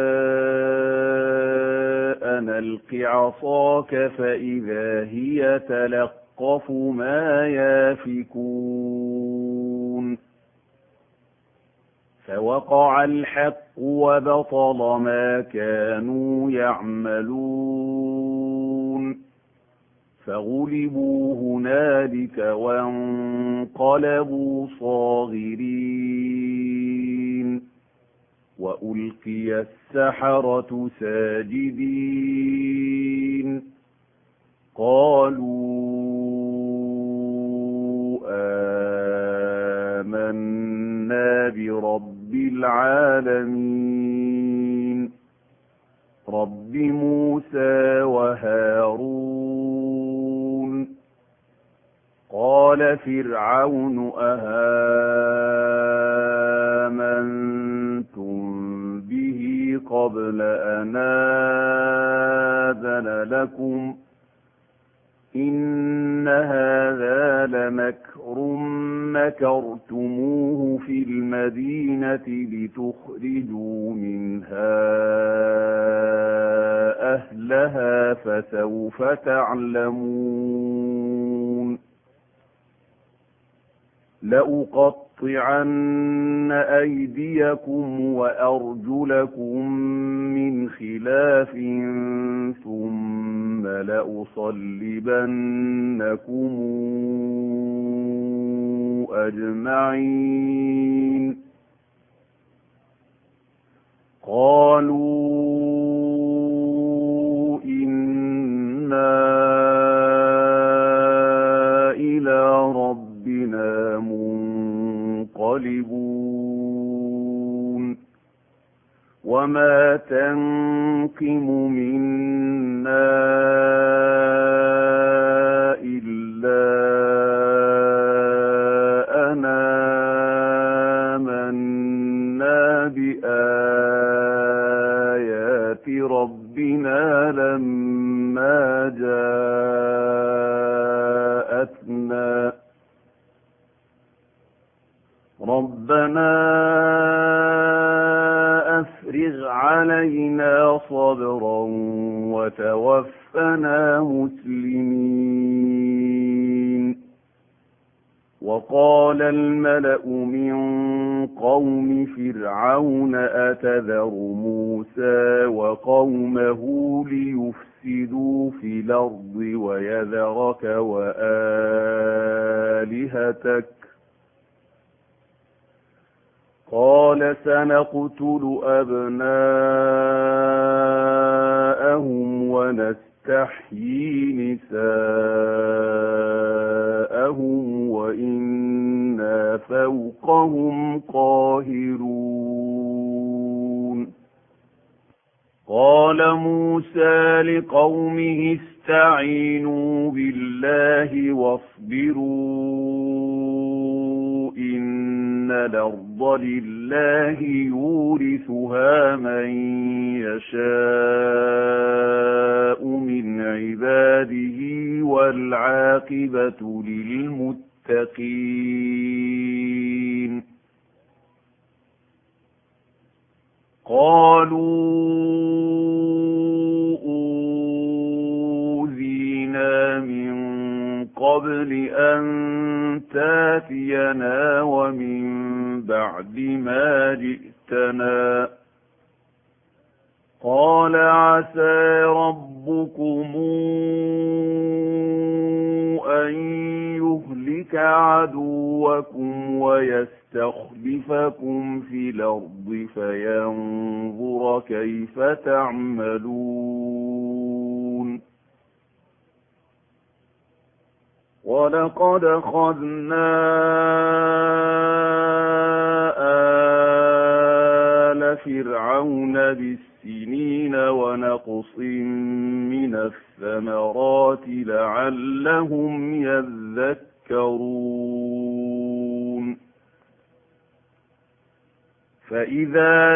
أن ألق عصاك فإذا هي تلقف ما يافكون فوقع الحق وبطل ما كانوا يعملون فغلبوا هنالك وانقلبوا صاغرين وألقي السحرة ساجدين قالوا آمنا برب العالمين رب موسى وهارون قال فرعون أهامنتم به قبل أن آذن لكم إن هذا لمكر مكرتموه في المدينة لتخرجوا منها أهلها فسوف تعلمون لأقطعن أيديكم وأرجلكم من خلاف ثم لأصلبنكم أجمعين قالوا إنا إلى ربنا منقلبون وما تنقم منا إلا أن آمنا بآيات ربنا لما جاءتنا ربنا أفرغ علينا صبرا وتوفنا مسلمين وقال الملأ من قوم فرعون أتذر موسى وقومه ليفسدوا في الأرض ويذرك وآلهتك قال سنقتل أبناءهم ونستحيي نساءهم وإنا فوقهم قاهرون قال موسى لقومه استعينوا بالله واصبروا إن الأرض لله يورثها من يشاء من عباده والعاقبة للمتقين قالوا أوذينا من قبل أن تاتينا ومن بعد ما جئتنا قال عسى ربكم أن يهلك عدوكم ويستخلفكم يستخلفكم في الأرض فينظر كيف تعملون ولقد أخذنا آل فرعون بالسنين ونقص من الثمرات لعلهم يذكرون فإذا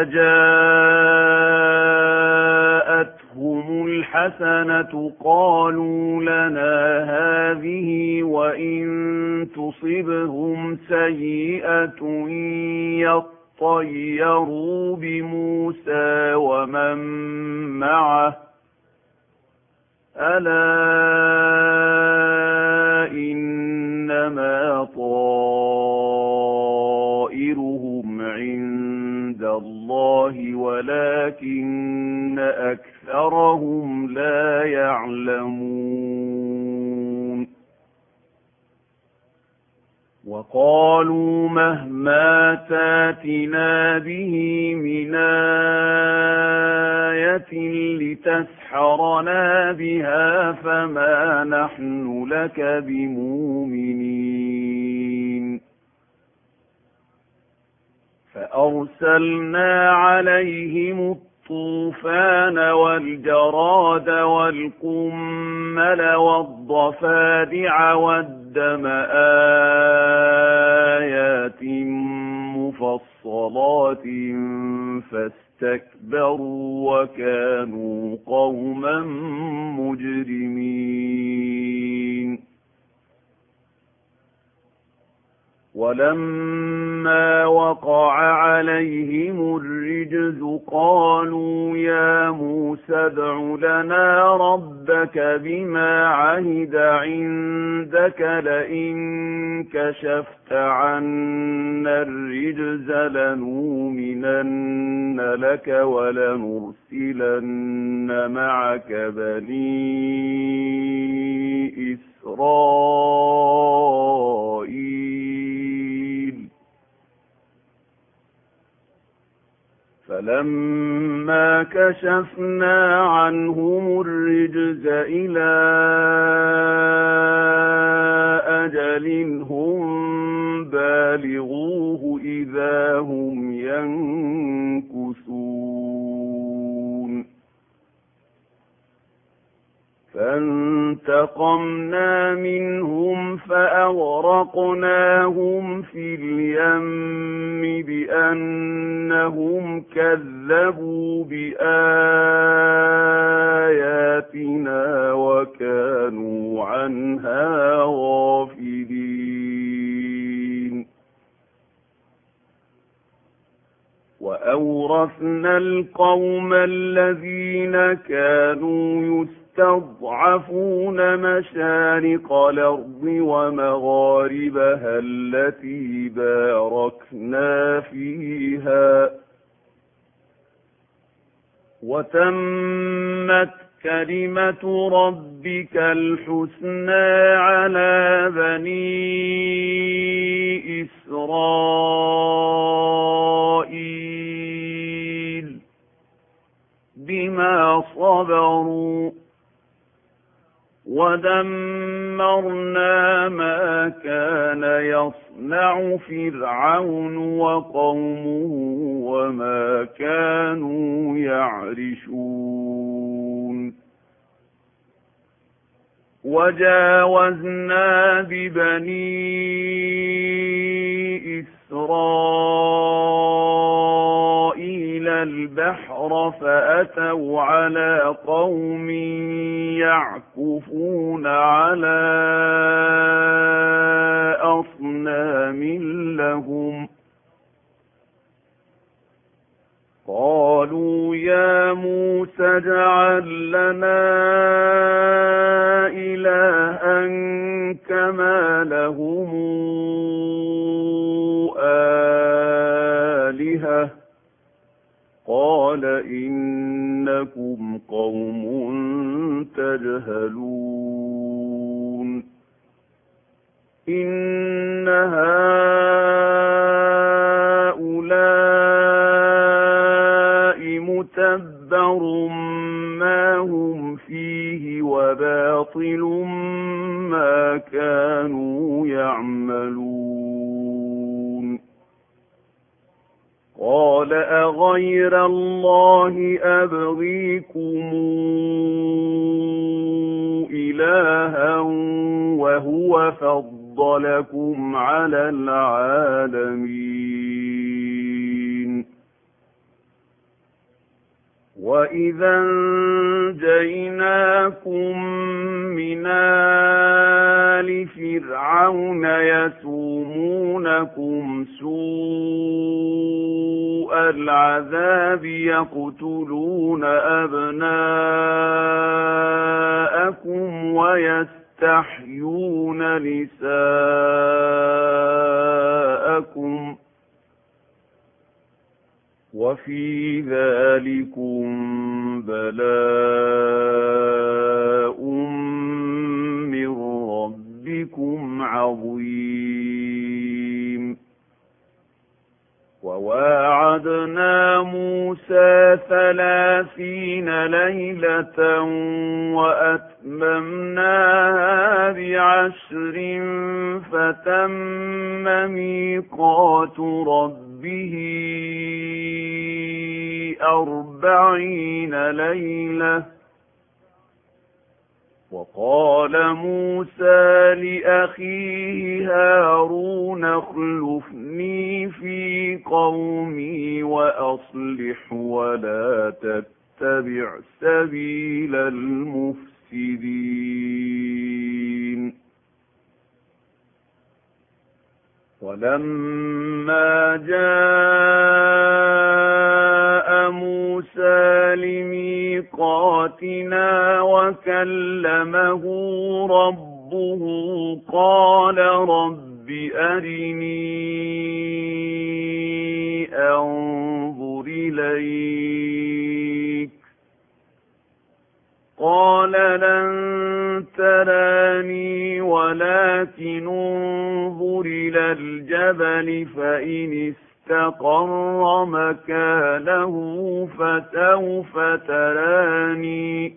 جاءتهم الحسنة قالوا لنا هذه وإن تصبهم سيئة يطيروا بموسى ومن معه ألا إنما طائرهم عند الله ولكن أكثرهم لا يعلمون وقالوا مهما تاتنا به من آية لتسحرنا بها فما نحن لك بمؤمنين فأرسلنا عليهم الطوفان والجراد والقمل والضفادع والدم آيات مفصلات فاستكبروا وكانوا قوما مجرمين ولما وقع عليهم الرجز قالوا يا موسى ادع لنا ربك بما عهد عندك لئن كشفت عنا الرجز لنؤمنن لك ولنرسلن معك بني إسرائيل فلما كشفنا عنهم الرجز إلى أجل هم بالغوه إذا هم ينكثون فانتقمنا منهم فأغرقناهم في اليم بأنهم كذبوا بآياتنا وكانوا عنها غافلين وأورثنا القوم الذين كانوا يستضعفون مشارق الأرض ومغاربها التي باركنا فيها وتمت كلمة ربك الحسنى على بني إسرائيل بما صبروا ودمرنا ما كان يصنع فرعون وقومه وما كانوا يعرشون وجاوزنا ببني إسرائيل البحر فأتوا على قوم يعكفون على أصنام لهم قالوا يا موسى اجعل لنا إلها كما لهم آلهة قال إنكم قوم تجهلون إن هؤلاء مُسْتَبَّرٌ مَا هُمْ فِيهِ وَبَاطِلٌ مَا كَانُوا يَعْمَلُونَ قَالَ أَغَيْرَ اللَّهِ أَبْغِيكُمْ إِلَٰهًا وَهُوَ فَضَّلَكُمْ عَلَى الْعَالَمِينَ وَإِذَا أَنجَيْنَاكُم مِّنْ آلِ فِرْعَوْنَ يَسُومُونَكُمْ سُوءَ الْعَذَابِ يَقْتُلُونَ أَبْنَاءَكُمْ وَيَسْتَحْيُونَ نِسَاءَكُمْ وَفِي ذَلِكُمْ بَلَاءٌ مِّن رَّبِّكُمْ عَظِيمٌ وَوَاعَدْنَا مُوسَىٰ 30 لَيْلَةً وَأَتْمَمْنَاهَا ب10 فَتَمَّ مِيقَاتُ رَبِّهِ 40 ليلة وقال موسى لأخيه هارون اخلفني في قومي وأصلح ولا تتبع سبيل المفسدين ولما جاء موسى لميقاتنا وكلمه ربه قال رب أرني أنظر إليك قال لن تراني ولكن انظر إلى الجبل فإن استقر مكانه فسوف تراني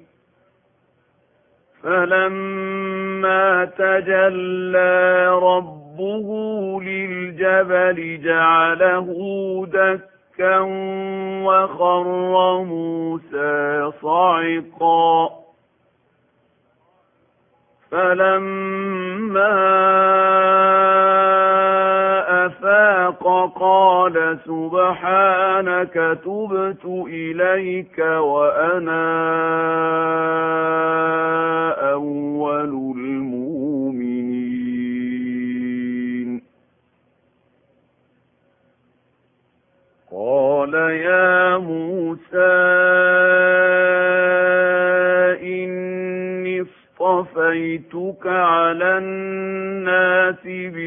فلما تجلى ربه للجبل جعله دكا وخر موسى صعقا فلما أفاق قال سبحانك تبت إليك وأنا أول المؤمنين قال يا موسى إني اصطفيتك على الناس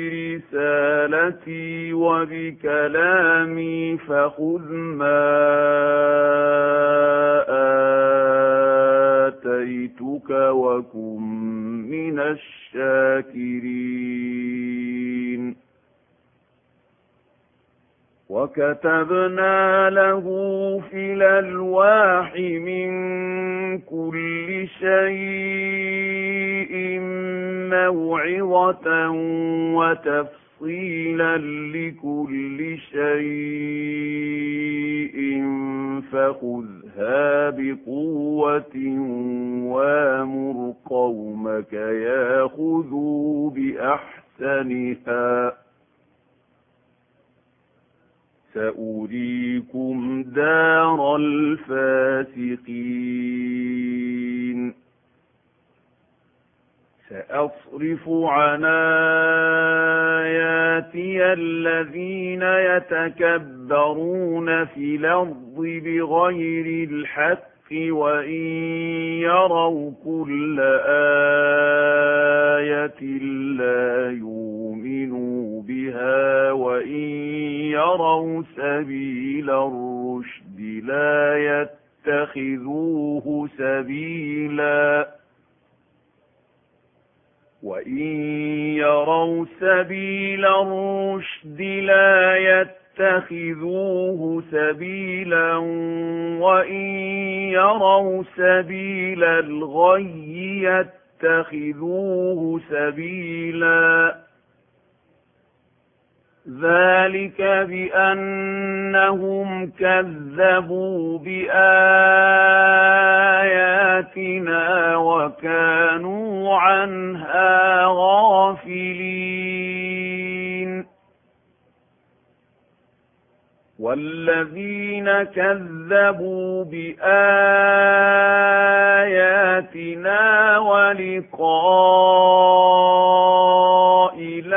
برسالتي وبكلامي فخذ ما آتيتك وكن من الشاكرين وكتبنا له في الألواح من كل شيء موعظة وتفصيلا لكل شيء فخذها بقوة وامر قومك ياخذوا بأحسنها سأريكم دار الفاسقين سأصرف عن آياتي الذين يتكبرون في الأرض بغير الحق وإن يروا كل آية لا يؤمنوا بها وإن يروا سبيل الرشد لا يتخذوه سبيلا وإن يروا سبيل الرشد لا يتخذوه سبيلا وإن يروا سبيل الغي يتخذوه سبيلا ذلك بأنهم كذبوا بآياتنا وكانوا عنها غافلين والذين كذبوا بآياتنا ولقاء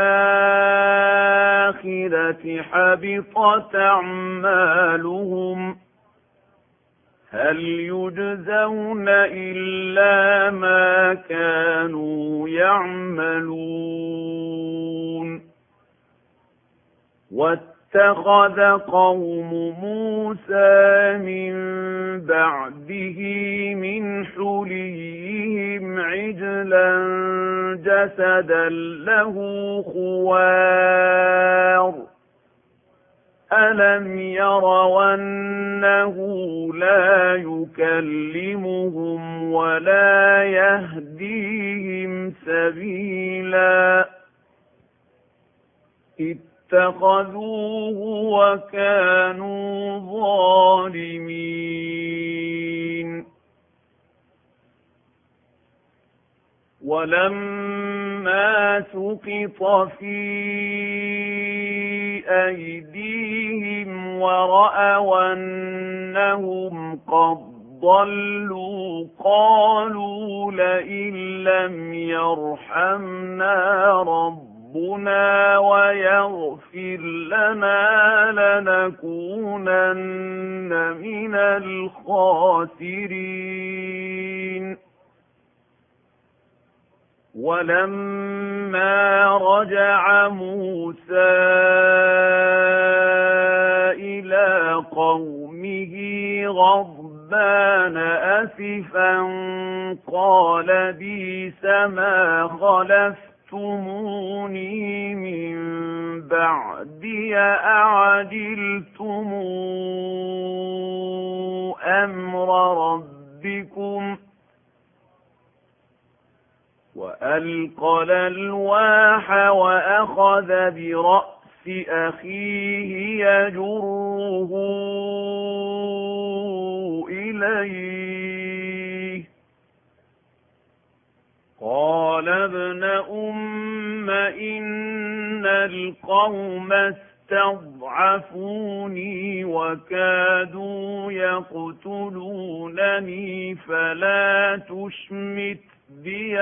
الآخرة حبطت أعمالهم هل يجزون إلا ما كانوا يعملون واتخذ قوم موسى من بعده من حليهم عجلا جسدا له خوار ألم يروا أنه لا يكلمهم ولا يهديهم سبيلا اتخذوه وكانوا ظالمين ولما سقط في أيديهم ورأوا أنهم قد ضلوا قالوا لئن لم يرحمنا ربنا ويغفر لنا لنكونن من الخاسرين ولما رجع موسى إلى قومه غضبان أسفا قال بئس ما خلفتموني من بعدي أعجلتم أمر ربكم وألقى الألواح وأخذ برأس أخيه يجره إليه قال ابن أم إن القوم استضعفوني وكادوا يقتلونني فلا تشمت بي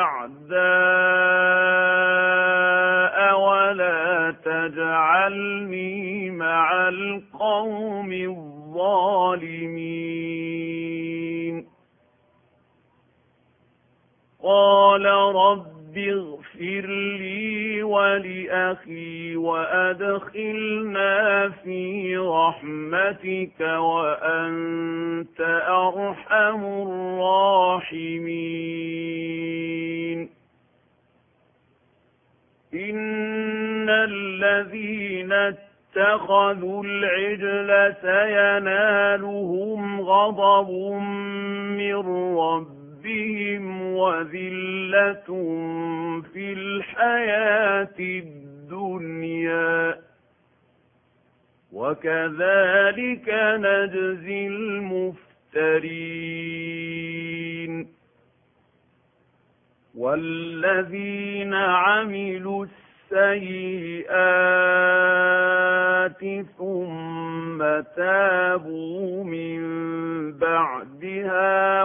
الأعداء ولا تجعلني مع القوم الظالمين قال رب اغفر لي ولأخي وأدخلنا في رحمتك وأنت أرحم الراحمين إن الذين اتخذوا العجل سينالهم غضب من ربهم وذلة في الحياة الدنيا وكذلك نجزي المفترين والذين عملوا السيئات ثم تابوا من بعدها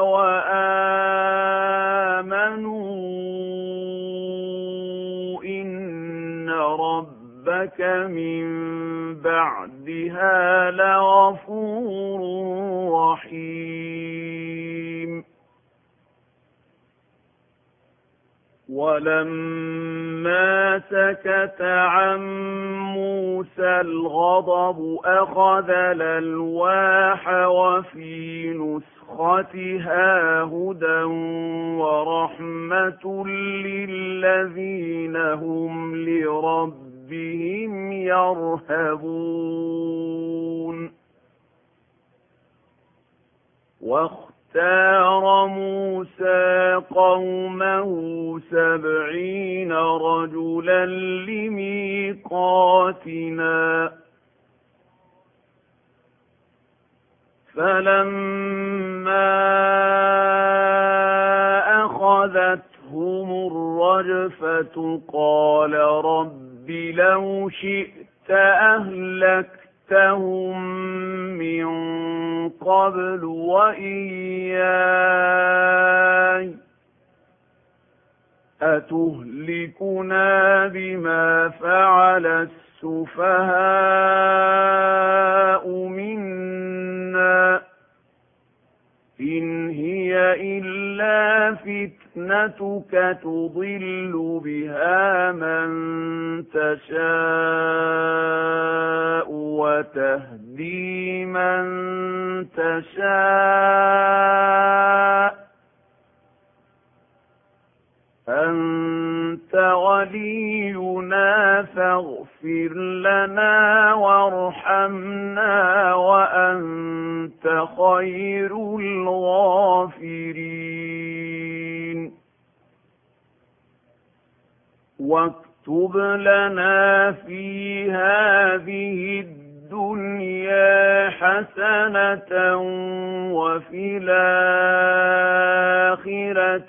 وآمنوا إن ربك من بعدها لغفور رحيم ولما سكت عن موسى الغضب أخذ الألواح وفي نسختها هدى ورحمة للذين هم لربهم ربهم يرهبون واختار موسى قومه 70 رجلا لميقاتنا فلما أخذتهم الرجفة قال رب لو شئت أهلكتهم من قبل وإياي أتهلكنا بما فعل السفهاء منا إن هي إلا فتنتك تضل بها من تشاء وتهدي من تشاء أنت ولينا فاغفر لنا وارحمنا وأنت خير الغافرين واكتب لنا في هذه الدنيا حسنة وفي الآخرة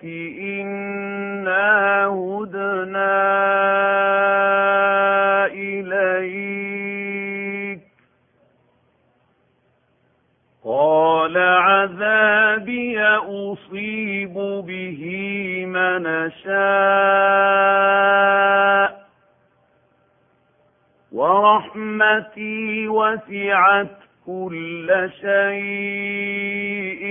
إنا هدنا إليك قال عذابي أصيب به من أشاء ورحمتي وسعت كل شيء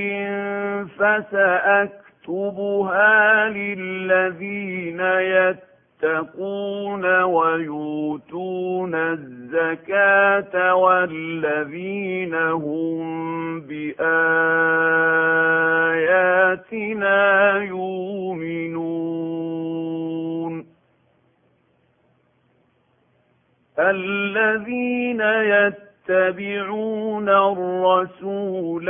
فسأكتبها للذين يتقون ويؤتون الزكاة والذين هم بآياتنا يؤمنون الذين يتبعون الرسول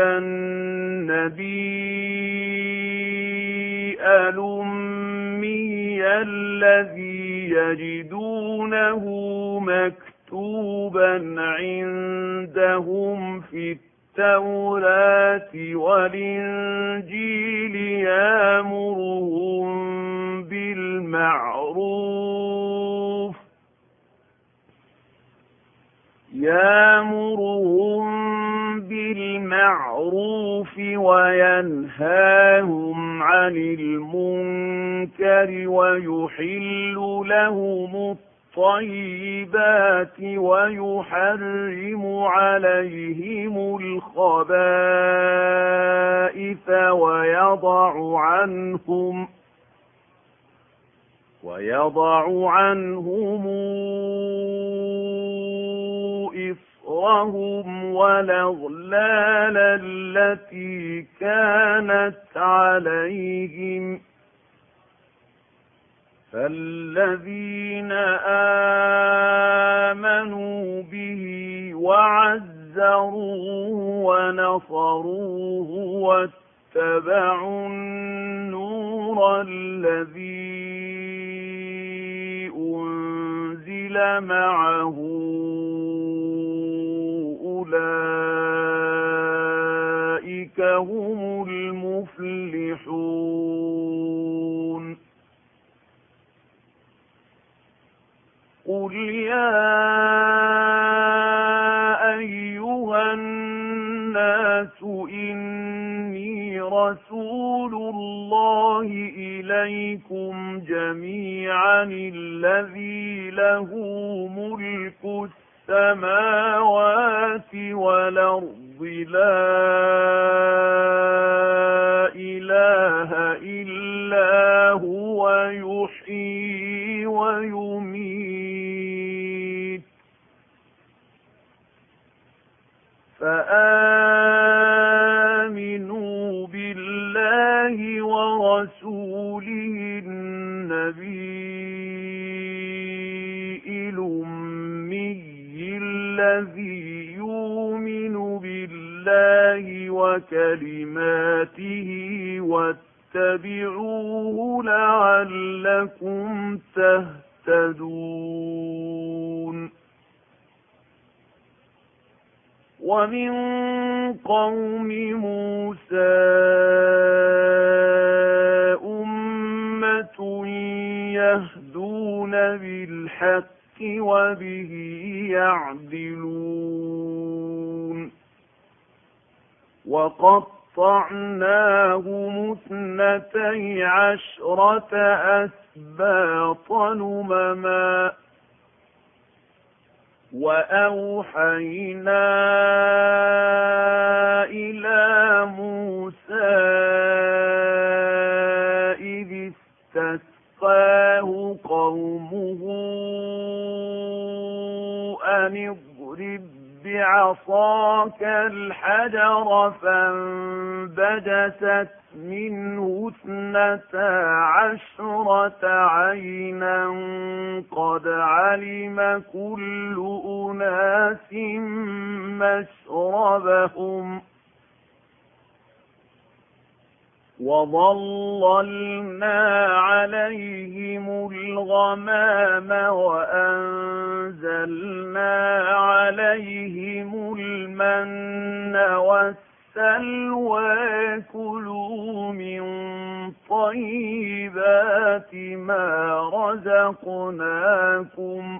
النبي الأمي الذي يجدونه مكتوبا عندهم في التوراة والإنجيل يأمرهم بالمعروف وينهاهم عن المنكر ويحل لهم الطيبات ويحرم عليهم الخبائث ويضع عنهم إصرهم والأغلال التي كانت عليهم فالذين آمنوا به وعزروه ونصروه واتبعوا النور الذي أنزل معه أولئك هم المفلحون قل يا أيها الناس إني رسول الله إليكم جميعا الذي له ملك السماوات والأرض لا إله إلا هو يحيي ويميت فآمنوا بالله ورسوله النبي الأمي وكلماته واتبعوه لعلكم تهتدون. ومن قوم موسى أمة يهدون بالحق وبه يعدلون. وقطعناهم 12 أسباطا أمما وأوحينا إلى موسى إذ استسقاه قومه أن اضرب بعصاك الحجر فانبجست منه 12 عينا قد علم كل أناس مشربهم وظللنا عليهم الغمام وأنزلنا عليهم المن والسلوى كلوا من طيبات ما رزقناكم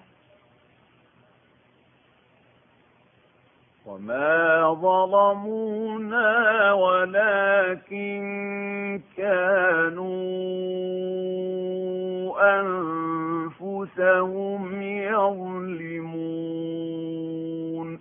وما ظلمونا ولكن كانوا أنفسهم يظلمون.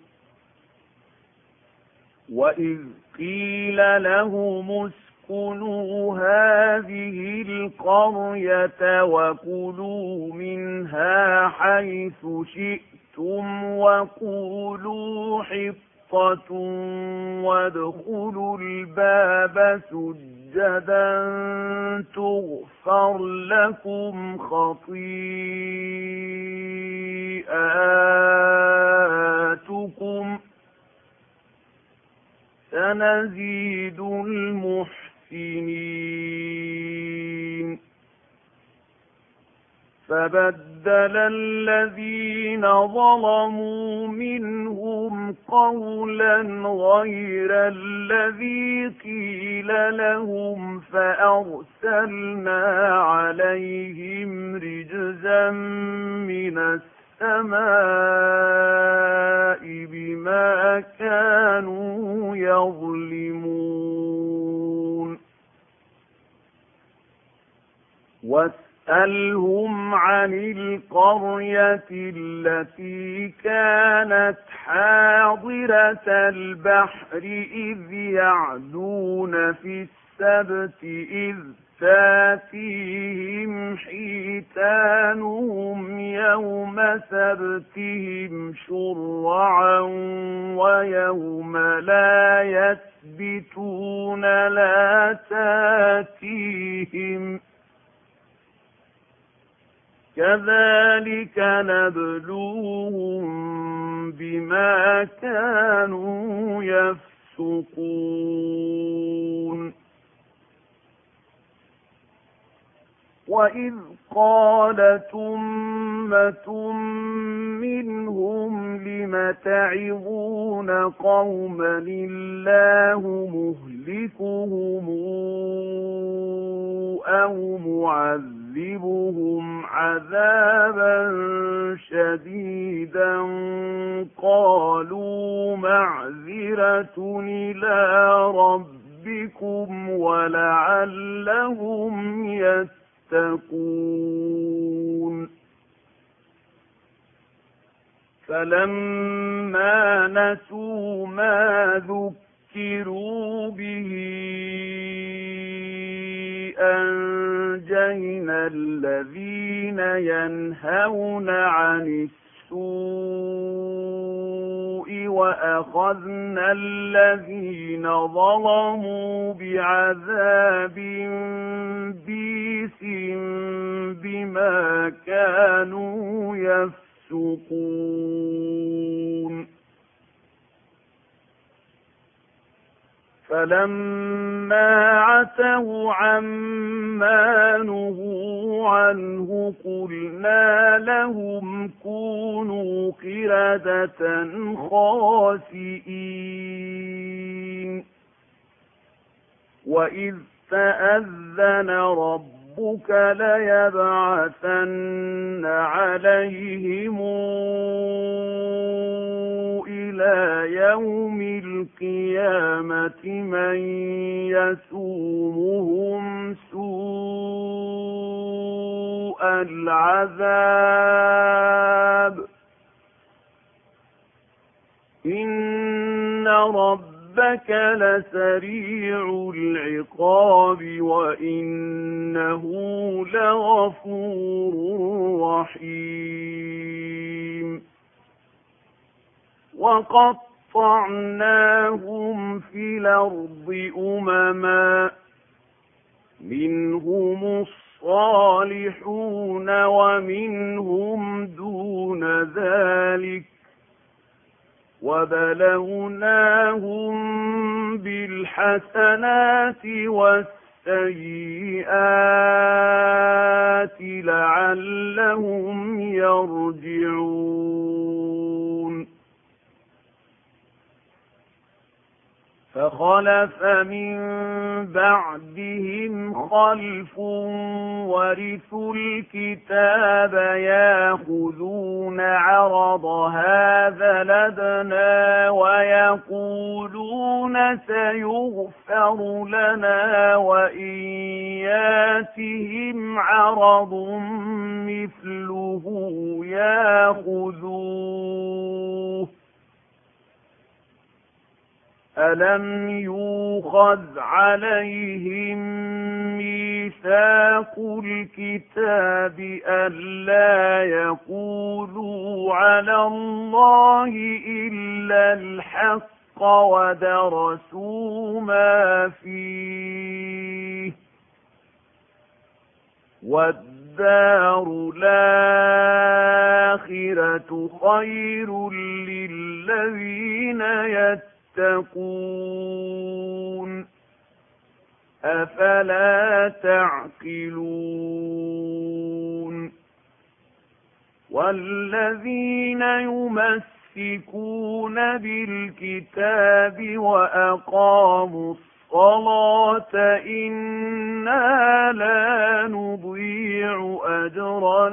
وإذ قيل لهم اسكنوا هذه القرية وكلوا منها حيث شئتم وقولوا حطة وادخلوا الباب سجدا تغفر لكم خطيئاتكم سنزيد المحسنين. فبدل الذين ظلموا منهم قولا غير الذي قيل لهم فأرسلنا عليهم رجزا من السماء بما كانوا يظلمون. واسألهم عن القرية التي كانت حاضرة البحر إذ يعدون في السبت إذ تأتيهم حيتانهم يوم سبتهم شرعا ويوم لا يسبتون لا تأتيهم كذلك نبلوهم بما كانوا يفسقون. وإذ قالت أمة منهم لم تعظون قوما الله مهلكهم أو معذبهم عذابا شديدا قالوا معذرة إلى ربكم ولعلهم يتقون. فلما نسوا ما ذكروا به أنجينا الذين ينهون عن السوء وأخذنا الذين ظلموا بعذاب بئيس بما كانوا يفسقون. فلما عتوا عما نهوا عنه قلنا لهم كونوا قردة خاسئين وإذ تأذن ربك ليبعثن عليهم إلى يوم القيامة من يسومهم سوء العذاب إن ربك لسريع العقاب وإنه لغفور رحيم وقطعناهم في الأرض أمما منهم الصالحون ومنهم دون ذلك وبلوناهم بالحسنات والسيئات لعلهم يرجعون فخلف من بعدهم خلف ورثوا الكتاب ياخذون عرض هذا لدنا ويقولون سيغفر لنا وإن ياتهم عرض مثله ياخذوه ألم يؤخذ عليهم ميثاق الكتاب ألا يقولوا على الله إلا الحق ودرسوا ما فيه والدار الآخرة خير للذين يتقون أفلا تعقلون والذين يمسكون بالكتاب وأقاموا الصلاة إنا لا نضيع أجر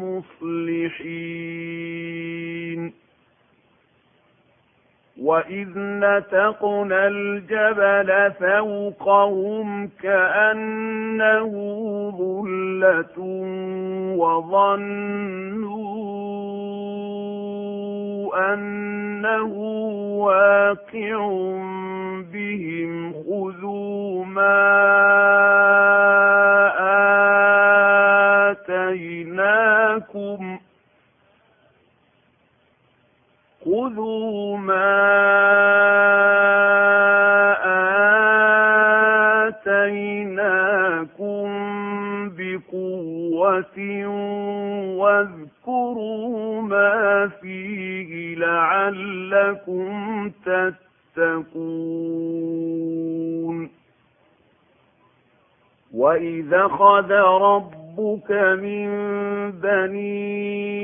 المصلحين وإذ نتقنا الجبل فوقهم كأنه ظلة وظنوا أنه واقع بهم خذوا ما آتيناكم بقوة واذكروا ما فيه لعلكم تتقون وإذا أخذ ربك من بني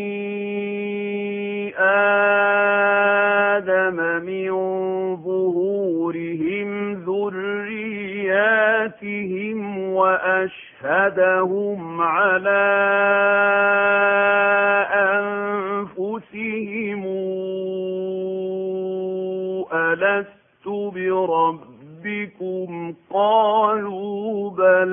آدم من ظهورهم ذرياتهم وأشهدهم على أنفسهم ألست بربكم قالوا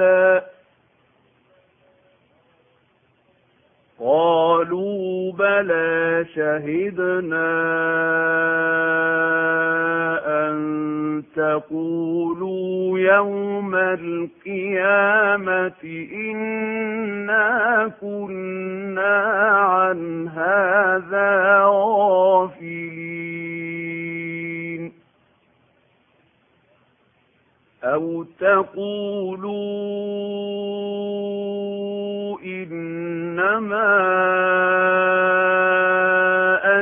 بلى شهدنا أن تقولوا يوم القيامة إنا كنا عن هذا غافلين أو تقولوا إنما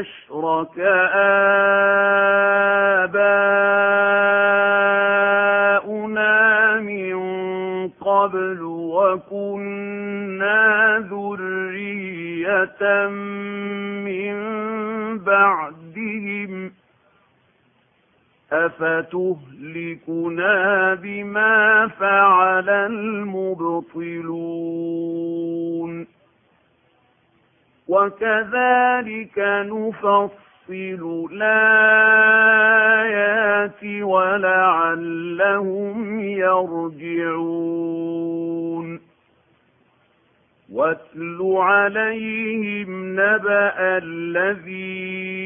أشرك قبل وكنا ذرية من بعدهم أفتهلكنا بما فعل المبطلون وكذلك نفصل الآيات ولعلهم يرجعون واتل عليهم نبأ الذي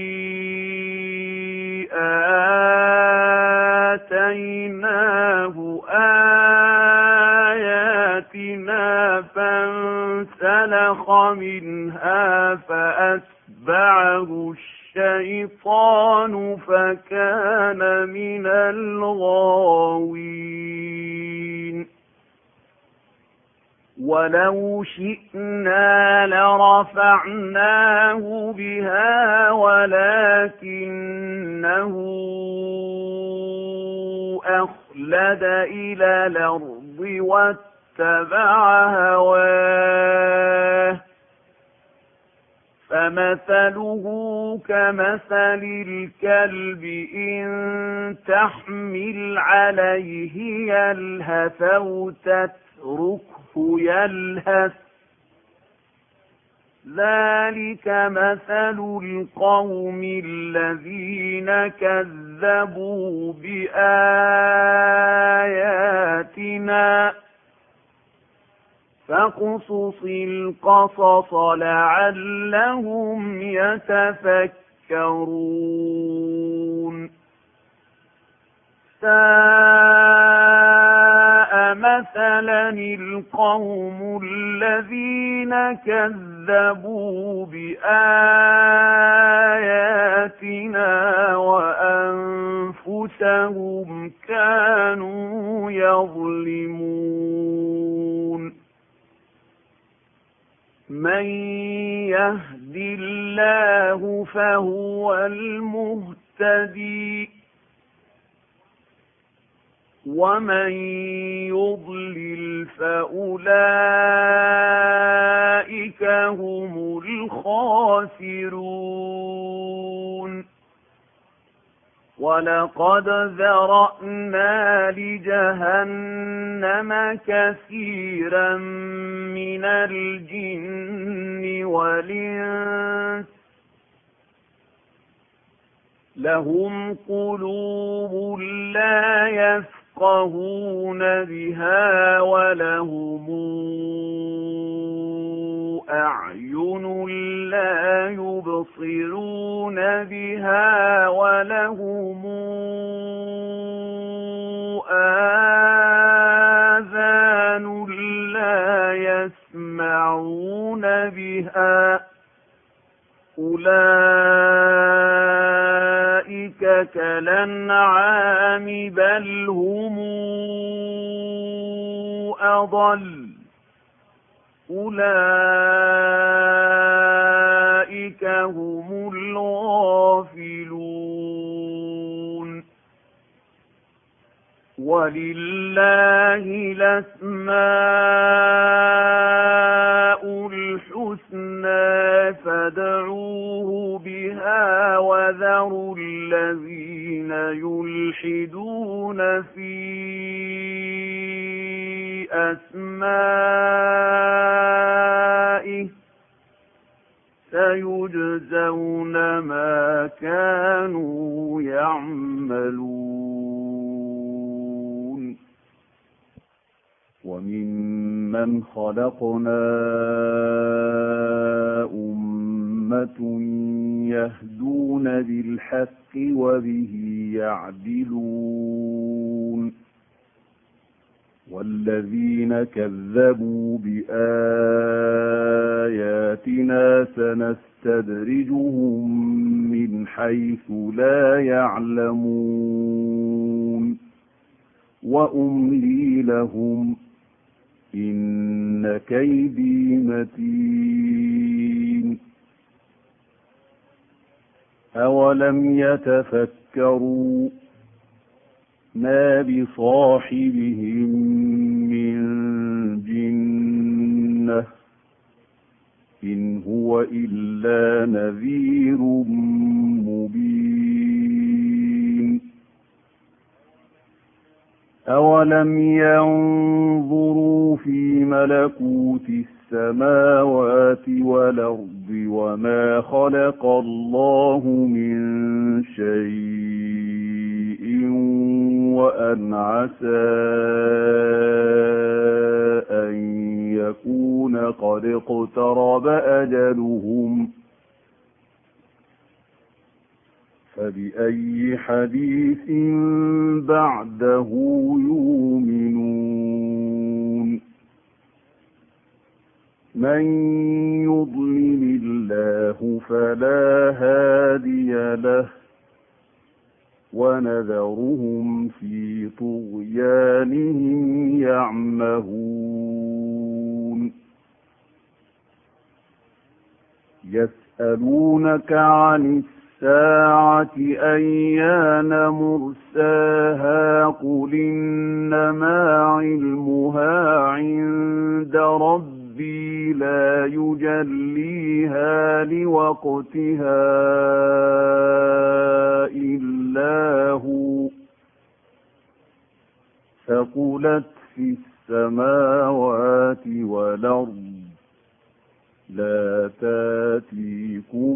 آتيناه آياتنا فانسلخ منها فأتبعه الشيطان فكان من الغاوين ولو شئنا لرفعناه بها ولكنه أخلد إلى الأرض واتبع هواه فمثله كمثل الكلب إن تحمل عليه يلهث أو تتركه يلهث ذلك مثل القوم الذين كذبوا بآياتنا فاقصص القصص لعلهم يتفكرون ساء مثلا القوم الذين كذبوا بآياتنا وأنفسهم كانوا يظلمون من يهد الله فهو المهتدي ومن يضلل فأولئك هم الخاسرون ولقد ذرأنا لجهنم كثيرا من الجن والإنس لهم قلوب لا يفقهون بها ولهم أعين لا يبصرون بها ولهم آذان لا يسمعون بها أولئك كالأنعام بل هم أضل أولئك هم الغافلون ولله الأسماء الحسنى فادعوه بها وذروا الذين يلحدون في أسمائه سيجزون ما كانوا يعملون وممن خلقنا أمة يهدون بالحق وبه يعدلون والذين كذبوا بآياتنا سنستدرجهم من حيث لا يعلمون وأملي لهم إن كيدي متين أولم يتفكروا ما بصاحبهم من هو إلا نذير مبين أولم ينظروا في ملكوت السماوات والأرض وما خلق الله من شيء وأن عسى أن يكون قد اقترب أجلهم فبأي حديث بعده يؤمنون من يضلل الله فلا هادي له ونذرهم في طغيانهم يعمهون يسألونك عن الساعة أيان مرساها قل إنما علمها عند ربي لا يجليها لوقتها إلا هو ثقلت في السماوات والأرض لا تاتيكم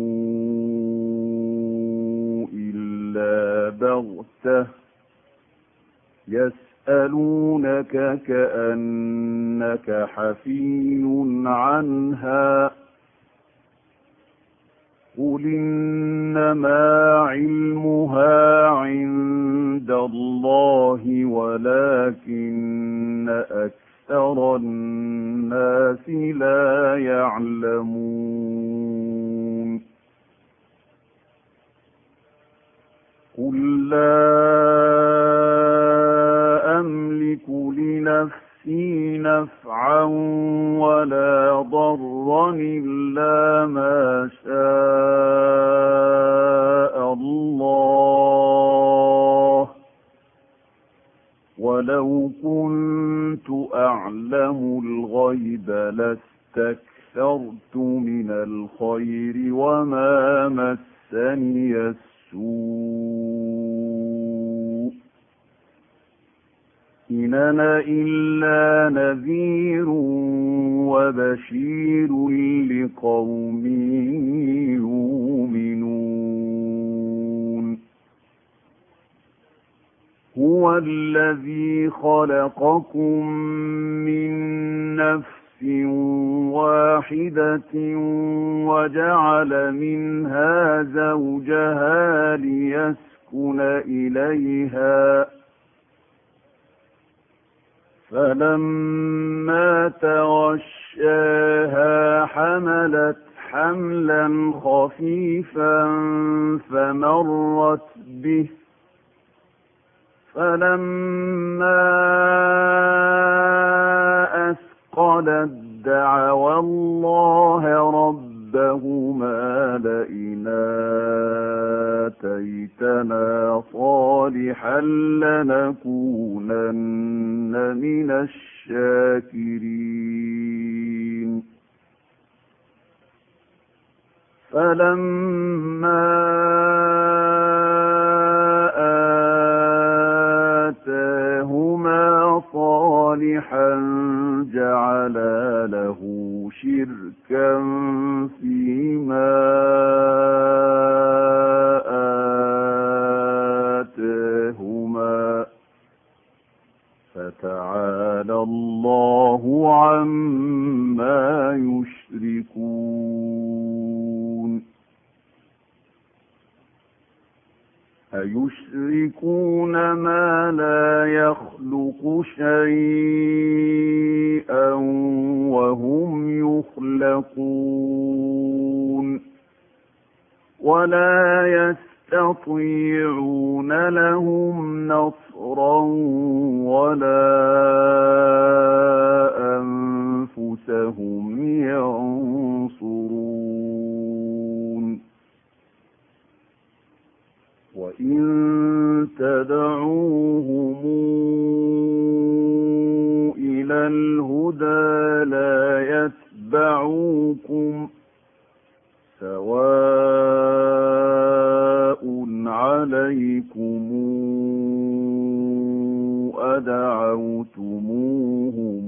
إلا بغتة يسألونك كأنك حفي عنها قل إنما علمها عند الله ولكن أكثر الناس لا يعلمون قل لا أملك لنفسي نفعا ولا ضرا إلا ما شاء الله ولو كنت أعلم الغيب لاستكثرت من الخير وما مسني السوء إن أنا إلا نذير وبشير لقوم يؤمنون هو الذي خلقكم من نفس واحدة وجعل منها زوجها ليسكن إليها فلما تغشاها حملت حملا خفيفا فمرت به فلما أثقلت دعوا الله ربهما لئن آتيتنا صالحا لنكونن من الشاكرين فلما آتاهما صالحا جعلا له شركا فيما آتاهما فتعالى الله عما يشركون أيشركون ما لا يخلق شيئا وهم يخلقون ولا يستطيعون لهم نصرا ولا أنفسهم ينصرون وإن تدعوهم إلى الهدى الهدى لا يتبعوكم سواء عليكم أدعوتموهم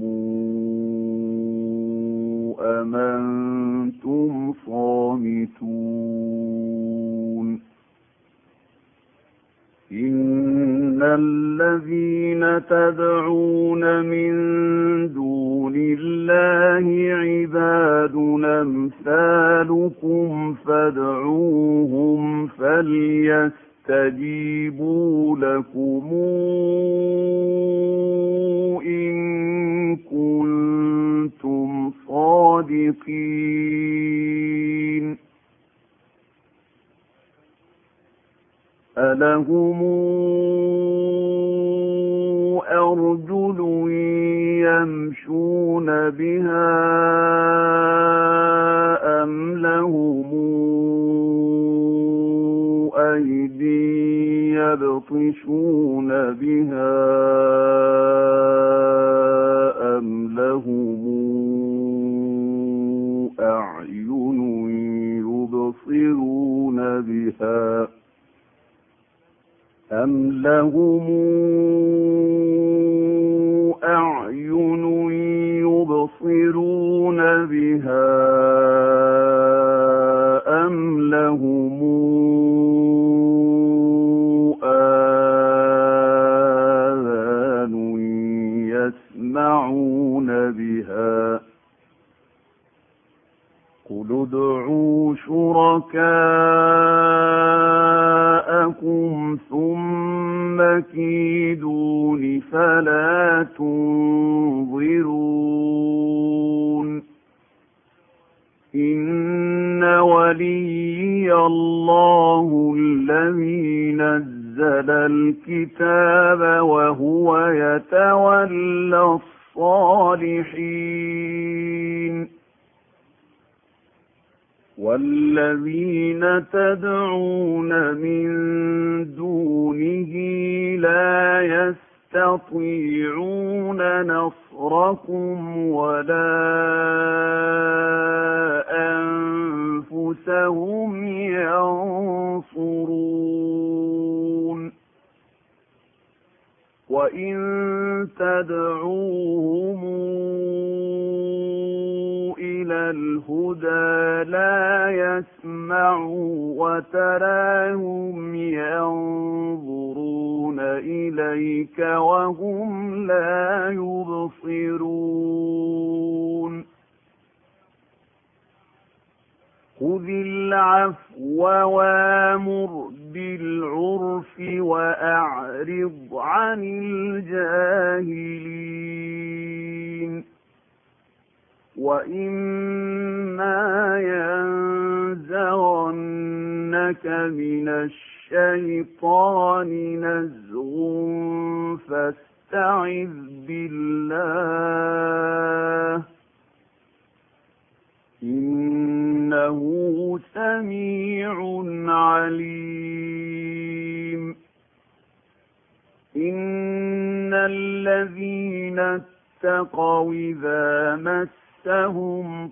أم أنتم صامتون إن الذين تدعون من دون الله عباد أمثالكم فادعوهم فليستجيبوا لكم إن كنتم صادقين ألهم أرجل يمشون بها أم لهم أيدي يبطشون بها أم لهم أعين يبصرون بها أم لهم أعين يبصرون بها أم لهم آذان يسمعون بها قل ادعوا شركاءكم ثم كيدون فلا تنظرون إن وليي الله الذي نزل الكتاب وهو يتولى الصالحين والذين تدعون من دونه لا يستطيعون نصركم ولا أنفسهم ينصرون وإن تدعوهم إلى الهدى لا يسمعوا وتراهم ينظرون إليك وهم لا يبصرون خذ العفو وامر بالعرف وأعرض عن الجاهلين وإما ينزغنك من الشيطان نزغ فاستعذ بالله إنه سميع عليم إن الذين اتقوا إذا مسهم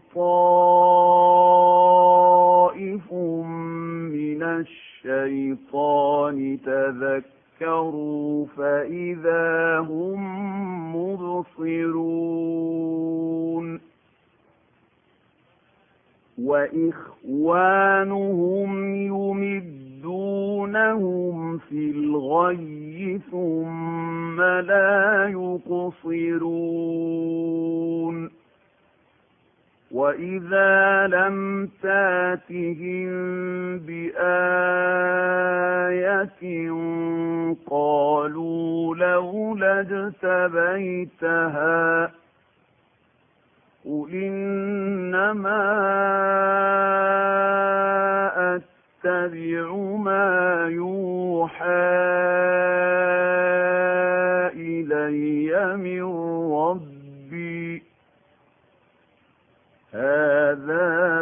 طائف من الشيطان تذكروا فإذا هم مبصرون وإخوانهم يمدونهم في الغي ثم لا يقصرون وإذا لم تاتهم بآية قالوا لولا اجتبيتها قل إنما أتبع ما يوحى إلي من ربي هذا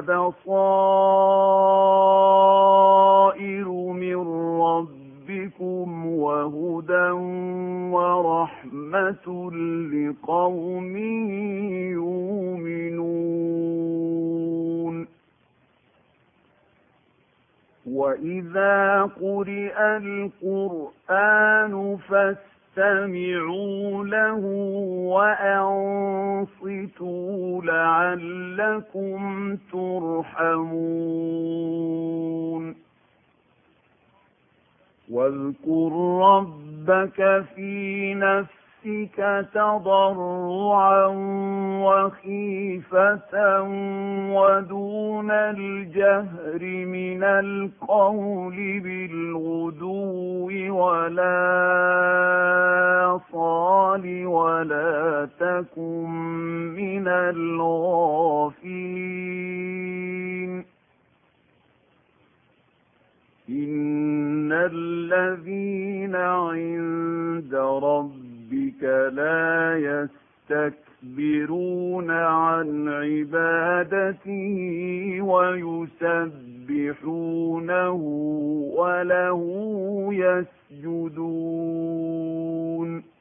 بصائر من ربكم وهدى ورحمة لقوم وإذا قرئ القرآن فاستمعوا له وأنصتوا لعلكم ترحمون واذكر ربك في نفسك تضرعا وخيفة ودون الجهر من القول بالغدو ولا صال ولا تكن من الغافلين إن الذين عند ربك لا يستكبرون عن عبادته ويسبحونه وله يسجدون